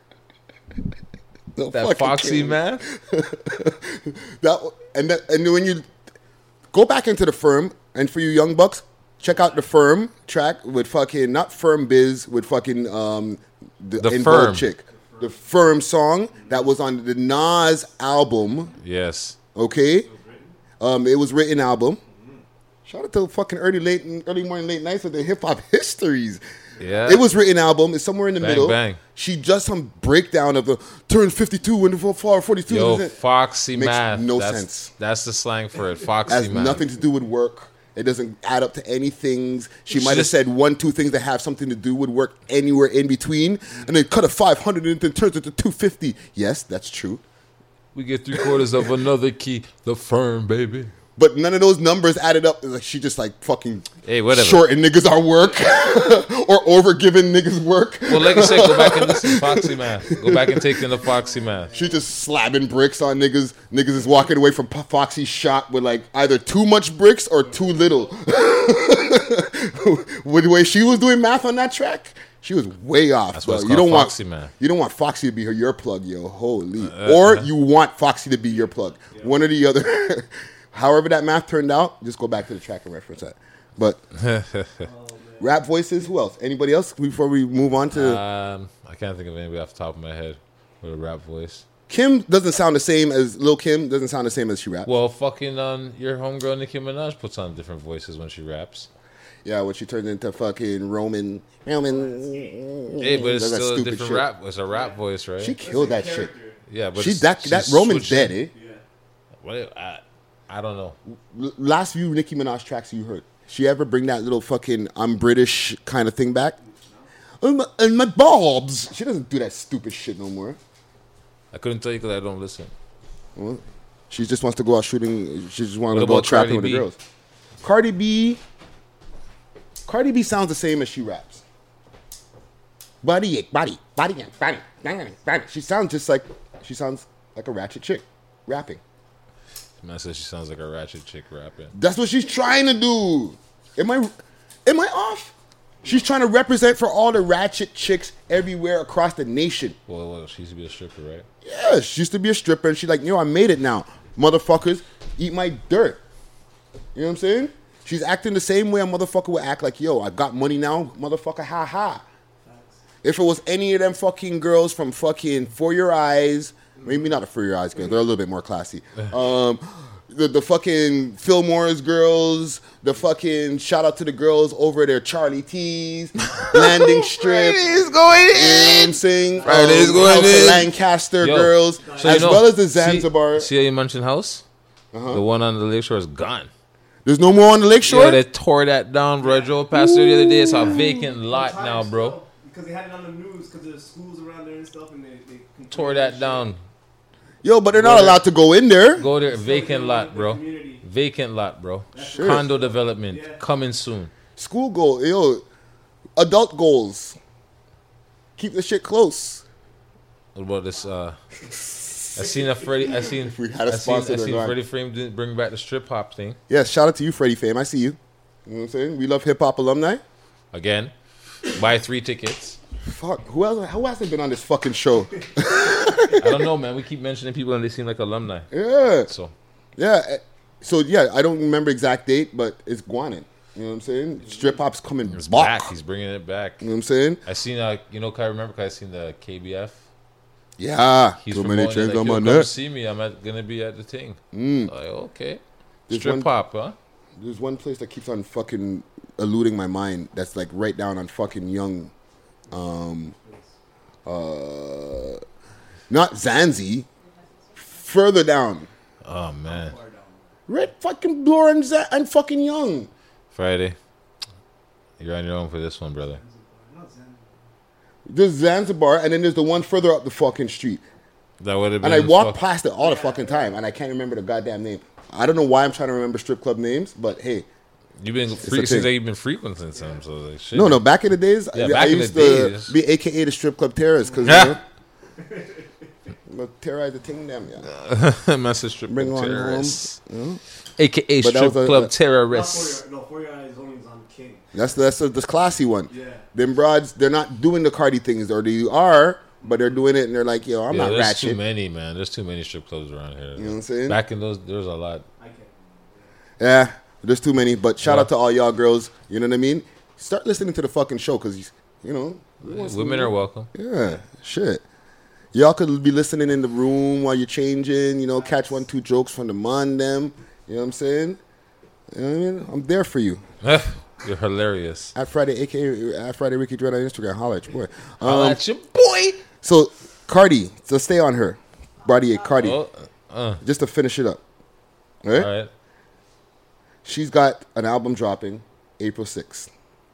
No That fucking Foxy kidding. man. That and that, and when you go back into the Firm, and for you young bucks, check out the Firm track with fucking not Firm Biz with fucking um the, The In Vogue Firm. chick, the Firm song that was on the Nas album. Yes. Okay, um, it was written album. Shout out to fucking early late early morning late nights with the hip hop histories. Yeah. It was written album. It's somewhere in the Bang, middle. bang. She does some breakdown of the turn fifty-two when the fall forty-two. Yo, Foxy Makes math. no that's, sense. That's the slang for it. Foxy Has math. nothing to do with work. It doesn't add up to any things. She She might have just- said one, two things that have something to do with work anywhere in between, and then cut a five hundred and then turns it to two fifty. Yes, that's true. We get three quarters of another key. The firm, baby. But none of those numbers added up. Like she just like fucking Hey, whatever. shorting niggas our work or over giving niggas work. Well, like I said, go back and listen to Foxy math. Go back and take in the Foxy math. She just slapping bricks on niggas. Niggas is walking away from P- Foxy's shop with like either too much bricks or too little. With the way she was doing math on that track, she was way off. That's bro. what's You called don't want Foxy math. You don't want Foxy to be her your plug, yo. Holy. Uh, or uh. you want Foxy to be your plug. One or the other. However that math turned out, just go back to the track and reference that. But rap voices, who else? Anybody else before we move on to Um, I can't think of anybody off the top of my head with a rap voice. Kim doesn't sound the same as Lil Kim doesn't sound the same as she raps. Well, fucking um, your homegirl Nicki Minaj puts on different voices when she raps. Yeah, when she turns into fucking Roman Roman Hey, but it's does that still a stupid different shit. rap. It's a rap voice, right? She killed that shit. Yeah, but she it's- that she's that Roman's switching- dead, eh? What? I, I don't know. L- Last few Nicki Minaj tracks you heard, she ever bring that little fucking I'm British kind of thing back? And my, and my bobs. She doesn't do that stupid shit no more. I couldn't tell you because I don't listen. Well, she just wants to go out shooting. She just wants What to go out about trapping Cardi with the B? girls. Cardi B. Cardi B sounds the same as she raps. Body, body, body, body, body, body. She sounds just like she sounds like a ratchet chick rapping. Man says she sounds like a ratchet chick rapping. That's what she's trying to do. Am I am I off? She's trying to represent for all the ratchet chicks everywhere across the nation. Well, well, she used to be a stripper, right? Yeah, she used to be a stripper and she's like, yo, I made it now. Motherfuckers, eat my dirt. You know what I'm saying? She's acting the same way a motherfucker would act like, yo, I got money now, motherfucker, ha ha. If it was any of them fucking girls from fucking For Your Eyes, maybe not a For Your Eyes girl, they're a little bit more classy. Um, the, the fucking Fillmore's girls, the fucking shout out to the girls over there, Charlie T's, Landing Strip. Friday's going in. You know what I'm saying? Friday's Um, going House of in. Lancaster Yo, girls, so as you know, well as the see- Zanzibar. See, how you mentioned house? Uh-huh. The one on the lakeshore is gone. There's no more on the lakeshore? Yo, they tore that down, bro. I drove past there the other day. It's a vacant lot now, bro. Because they had it on the news because there's schools around there and stuff, and they, they complained Tore and that shit. down. Yo, but they're Go not there. allowed to go in there. Go there, vacant lot, bro. Vacant lot, bro. Sure. Condo development coming soon. School goal, yo, adult goals. Keep the shit close. What about this? Uh, I seen a Freddie. I seen. We had a I seen, sponsor I there, seen go on. Freddie Frame didn't bring back the strip hop thing Yes, shout out to you, Freddie Fame. I see you. You know what I'm saying? We love hip hop alumni. again. Buy three tickets. Fuck, who else? Who hasn't been on this fucking show? I don't know, man. We keep mentioning people and they seem like alumni. Yeah. So Yeah. eh, So yeah, I don't remember exact date, but it's Guanin. You know what I'm saying? Strip hop's coming It's back. back. He's bringing it back. You know what I'm saying? I seen, uh, you know, I remember 'cause I seen the K B F. Yeah. He's Too promoting many it, chains like, on yo, my come neck. see me. I'm at, gonna be at the thing. Mm. Like, okay. There's Strip one- hop, huh? There's one place that keeps on fucking eluding my mind. That's like right down on fucking Young. Um, uh, not Zanzi. Further down. Oh man. Red fucking Blur and, Z- and fucking Young. Friday. You're on your own for this one, brother. There's Zanzibar, and then there's the one further up the fucking street. That would have been. And I walk fuck- past it all the fucking time, and I can't remember the goddamn name. I don't know why I'm trying to remember strip club names, but hey. You've been it's a free, thing. seems like you've been frequenting some. So like, shit. No, no, back in the days, Yeah, I, back I in used the to days. be A K A the strip club terrorist, because, you know, but terrorize the thing them, yeah. Master strip Bring club on home. terrorists. You know? A K A But that strip was a- club a- terrorists. No, for your eyes only is on King. That's the, that's the, the classy one. Yeah. Them broads, they're not doing the Cardi things, or they are, but they're doing it, and they're like, yo, I'm Yeah, not there's ratchet. too many, man. There's too many strip clubs around here. You know what I'm saying? Back in those, there was a lot. Yeah, there's too many. But shout Yeah. out to all y'all girls. You know what I mean? Start listening to the fucking show, because, you know. Women are welcome. Yeah, shit. Y'all could be listening in the room while you're changing, you know, catch one, two jokes from the man, them. You know what I'm saying? You know what I mean? I'm there for you. You're hilarious. At Friday, A K A at Friday Ricky Dread on Instagram. Holla at your boy. Holla at your boy. So, Cardi, so stay on her. Body Cardi. Oh, uh. Just to finish it up. Right? All right. She's got an album dropping April sixth.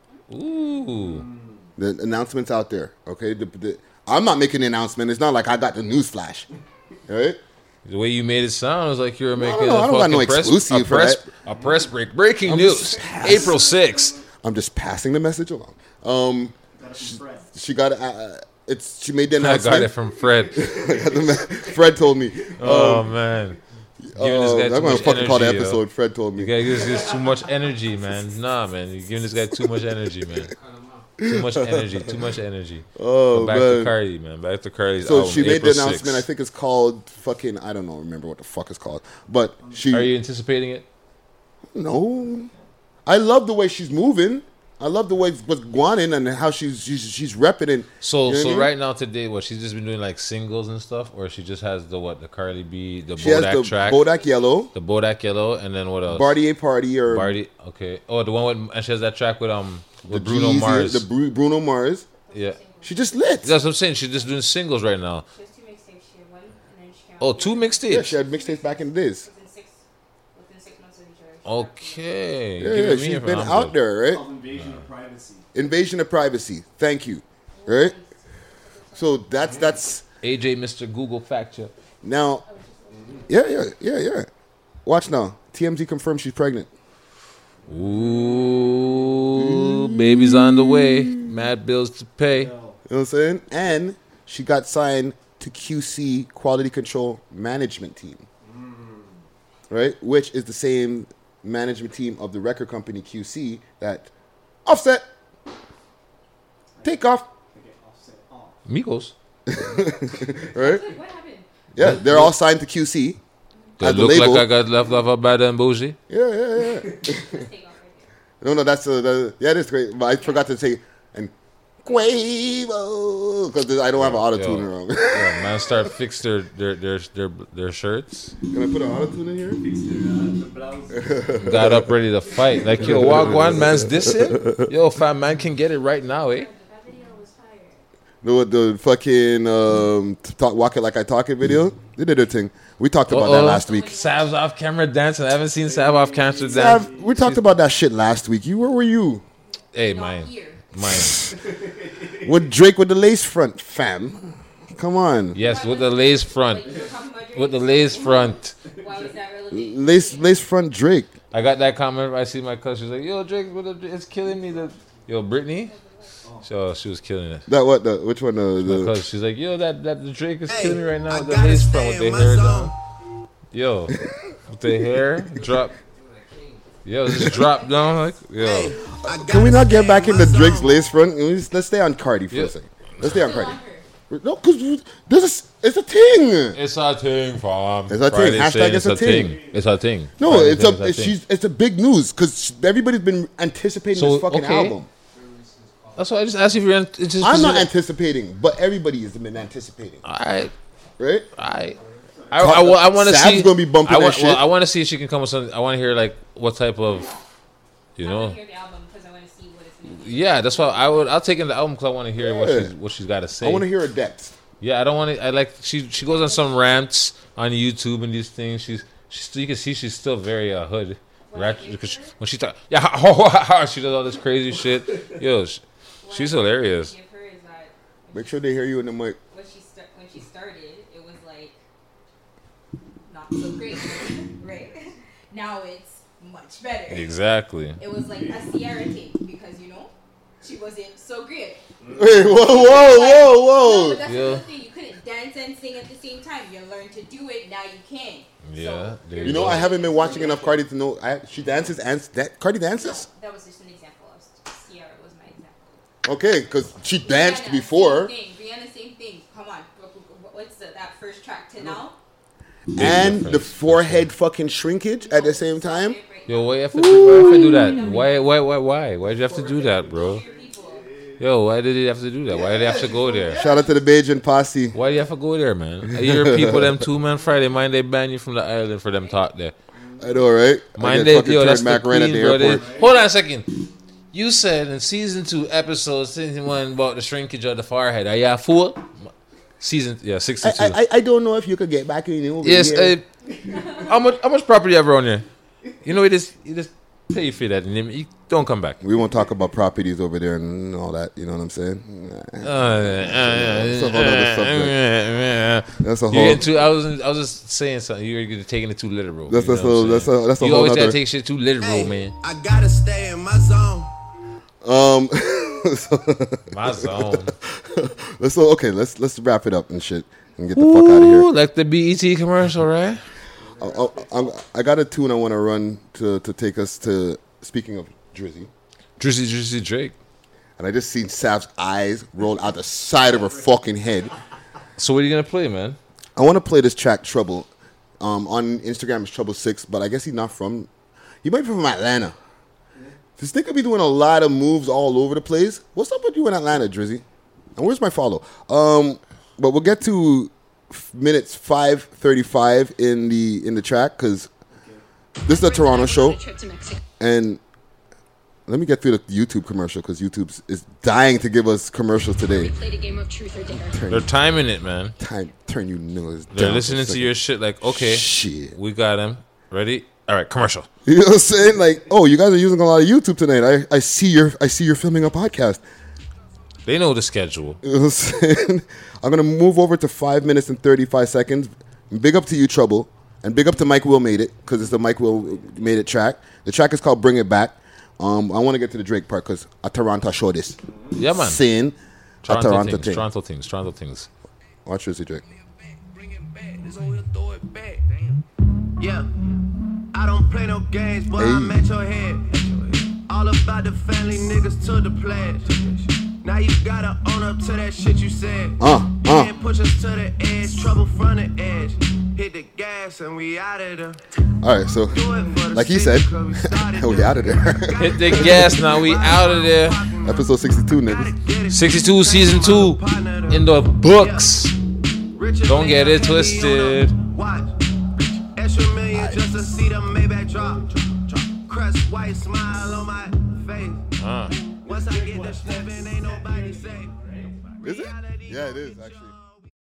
Ooh. The announcement's out there. Okay? The, the, I'm not making the announcement. It's not like I got the news flash. Right? The way you made it sound was like you were making no, a I don't got no fucking press, exclusive a for press, that. a press break. Breaking I'm news. just pass- April sixth. I'm just passing the message along. Um, she, she got uh, it's. She made the I announcement. got it from Fred. I got the ma- Fred told me. Oh Um, man. Uh, Giving this guy I'm too gonna much fucking call the energy, yo. episode. Fred told me. You guys give this too much energy, man. Nah, man. You're giving this guy too much energy, man. Too much energy. Too much energy. Oh, But back man. to Cardi, man. Back to Cardi's So album, she made April the announcement. sixth. I think it's called fucking. I don't know. Remember what the fuck it's called? But she. Are you anticipating it? No. I love the way she's moving. I love the way what's going on and how she's she's she's repping and. So, you know so what I mean? right now today, what she's just been doing like singles and stuff, or she just has the what the Cardi B, the She has Bodak the track, Bodak Yellow, the Bodak Yellow, and then what else? Bartier Party or Barty. Okay. Oh, the one with and she has that track with um the with Bruno Jeezy, Mars. the Bru- Bruno Mars. Yeah. She just lit. That's what I'm saying. She's just doing singles right now. Oh, two mixtapes. Yeah, she had mixtapes back in the days. Okay. Yeah, Give yeah, it me she's if been I'm out good. there, right? Invasion of privacy. Invasion of privacy. Thank you. Right? So that's that's A J, Mister Google fact check. now. Yeah, yeah, yeah, yeah. Watch now. T M Z confirms she's pregnant. Ooh, baby's on the way. Mad bills to pay. You know what I'm saying? And she got signed to Q C, Quality Control Management Team. Right? Which is the same management team of the record company Q C that Offset, Takeoff. Migos. Right? Yeah, they're all signed to Q C. Do I as the look label. like I got left off a bad and bougie? Yeah, yeah, yeah. no, no, that's uh, the, yeah, it is great. But I forgot to say and Quavo because I don't have an auto tune Yo, wrong. yo, man, start fix their their their their, their shirts. Can I put an auto tune in here? Got up ready to fight. Like yo, walk one man's dissing. Yo, fat man can get it right now, eh? The the fucking um, talk, walk it like I talk it video. They did their thing. We talked about Uh-oh. that last week. Sav's off camera dancing. I haven't seen Sav off camera dance. Sav, we talked about that shit last week. You where were you? Hey, mine, mine. With Drake with the lace front, fam. Come on. Yes, with the lace front. With the lace front. Lace lace front Drake. I got that comment. I see my cousin. She's like, "Yo, Drake, with the, it's killing me." The yo, Brittany. So she was killing it. That what the which one the, the Because she's like, yo, that, that the Drake is killing me right now with the lace front with the hair down. Yo, with the hair drop. Yo, just drop down like yo. Can we not get back into Drake's lace front? Let's let's stay on Cardi for Yeah. a second. Let's stay on Cardi. No, because this is it's a thing. It's a thing, fam. It's a Friday thing. Hashtag saying it's a thing. It's a thing. No, Friday it's saying a, it's, thing. she's, it's a big news because everybody's been anticipating So, this fucking okay. album. That's why I just asked you if you're. It's just I'm not you're- anticipating, but everybody has been anticipating. All right, right? I, I, I, I want to see. Sav's gonna be bumping I that want, shit. Well, I want to see if she can come with something. I want to hear like what type of, you know. hear the album because I want to see what it's going to be. Yeah, that's why I would. I'll take in the album because I want to hear what Yeah. she's what she's got to say. I want to hear her depth. Yeah, I don't want to. I like she she goes on some rants on YouTube and these things. She's she's you can see she's still very uh, hood, right? Because she, when she talk, yeah, she does all this crazy shit. Yo, she, she's hilarious. Give her is that Make sure they hear you in the mic. when she sta- when she started, it was like not so great, right? Now it's much better. Exactly. It was like a Sierra take because you know she wasn't so great. Wait, whoa, whoa, whoa, whoa. No, but that's Yeah. another thing. You couldn't dance and sing at the same time. You learned to do it. Now you can. Yeah. there You know, go. I haven't been watching enough Cardi to know. I, she dances and that Cardi dances. That was just an example. Of Sierra was my example. Okay, because she danced Rihanna, before. Same thing. Rihanna, same thing. Come on. What's the, that first track to now? And the forehead fucking shrinkage at the same time. Yo, why you have to, why you have to do that? Why, why, why, why? Why did you have to do that, bro? Yo, why did he have to do that? Why did he have to go there? Shout out to the Bajan posse. Why do you have to go there, man? Your people, them two man Friday, mind they ban you from the island for them talk there. I know, right? I Mind get they, fucking yo, turned that's the back right at queen, the bro. They- airport. Hold on a second. You said in season two, episode season one about the shrinkage of the forehead. Are you a fool? Season, yeah, sixty-two. I, I, I don't know if you could get back in over Yes, here. uh, how much how much property you have around here? You know, you just you just pay for that, and you don't come back. We won't talk about properties over there and all that. You know what I'm saying? Uh, That's a whole other subject. That's a You're whole. getting too, I was I was just saying something. You're getting- taking it too literal. That's- you that's know what a- I'm that's saying? a- that's a You whole always gotta nother- take shit too literal, man. I gotta stay in my zone. Um, My zone. Let's so okay. Let's let's wrap it up and shit and get the fuck out of here. Ooh, like the B E T commercial, right? I, I, I got a tune I want to run to to take us to. Speaking of Drizzy, Drizzy, Drizzy Drake, and I just seen Sav's eyes roll out the side of her fucking head. So what are you gonna play, man? I want to play this track Trouble. Um, on Instagram it's Trouble Six, but I guess he's not from. He might be from Atlanta. This nigga be doing a lot of moves all over the place. What's up with you in Atlanta, Drizzy? And where's my follow? Um, but we'll get to f- minutes five thirty-five in the in the track because this is a Toronto show. And let me get through the YouTube commercial because YouTube is dying to give us commercials today. Played a game of truth or dare. Turn, They're timing it, man. time, turn you niggas They're down listening for a to second. your shit like, okay, Shit. we got him. Ready? All right, commercial. You know what I'm saying? Like, oh, you guys are using a lot of YouTube tonight. I, I see you're I see you're filming a podcast. They know the schedule. You know what I'm saying? I'm gonna move over to five minutes and thirty-five seconds. Big up to you, Trouble, and big up to Mike Will Made It because it's the Mike Will Made It track. The track is called Bring It Back. Um, I want to get to the Drake part because a Toronto show this. Yeah, man. Saying a Toronto, Toronto things, thing. Toronto things, Toronto things. Watch this, Drake. Yeah, I don't play no games, but I'm at your head. All about the family niggas to the pledge. Now you gotta own up to that shit you said. Uh, uh. Can't push us to the edge, trouble from the edge. Hit the gas and we out of there. All right, so like he said, we out of there. Hit the gas, now we out of there. Episode sixty-two, niggas. sixty-two, season two, in the books. Don't get it twisted. Extra million just to see the Maybach drop. Crest white smile on my face. Uh. Once I get the stepping, ain't nobody safe. Is it? Yeah, it is actually.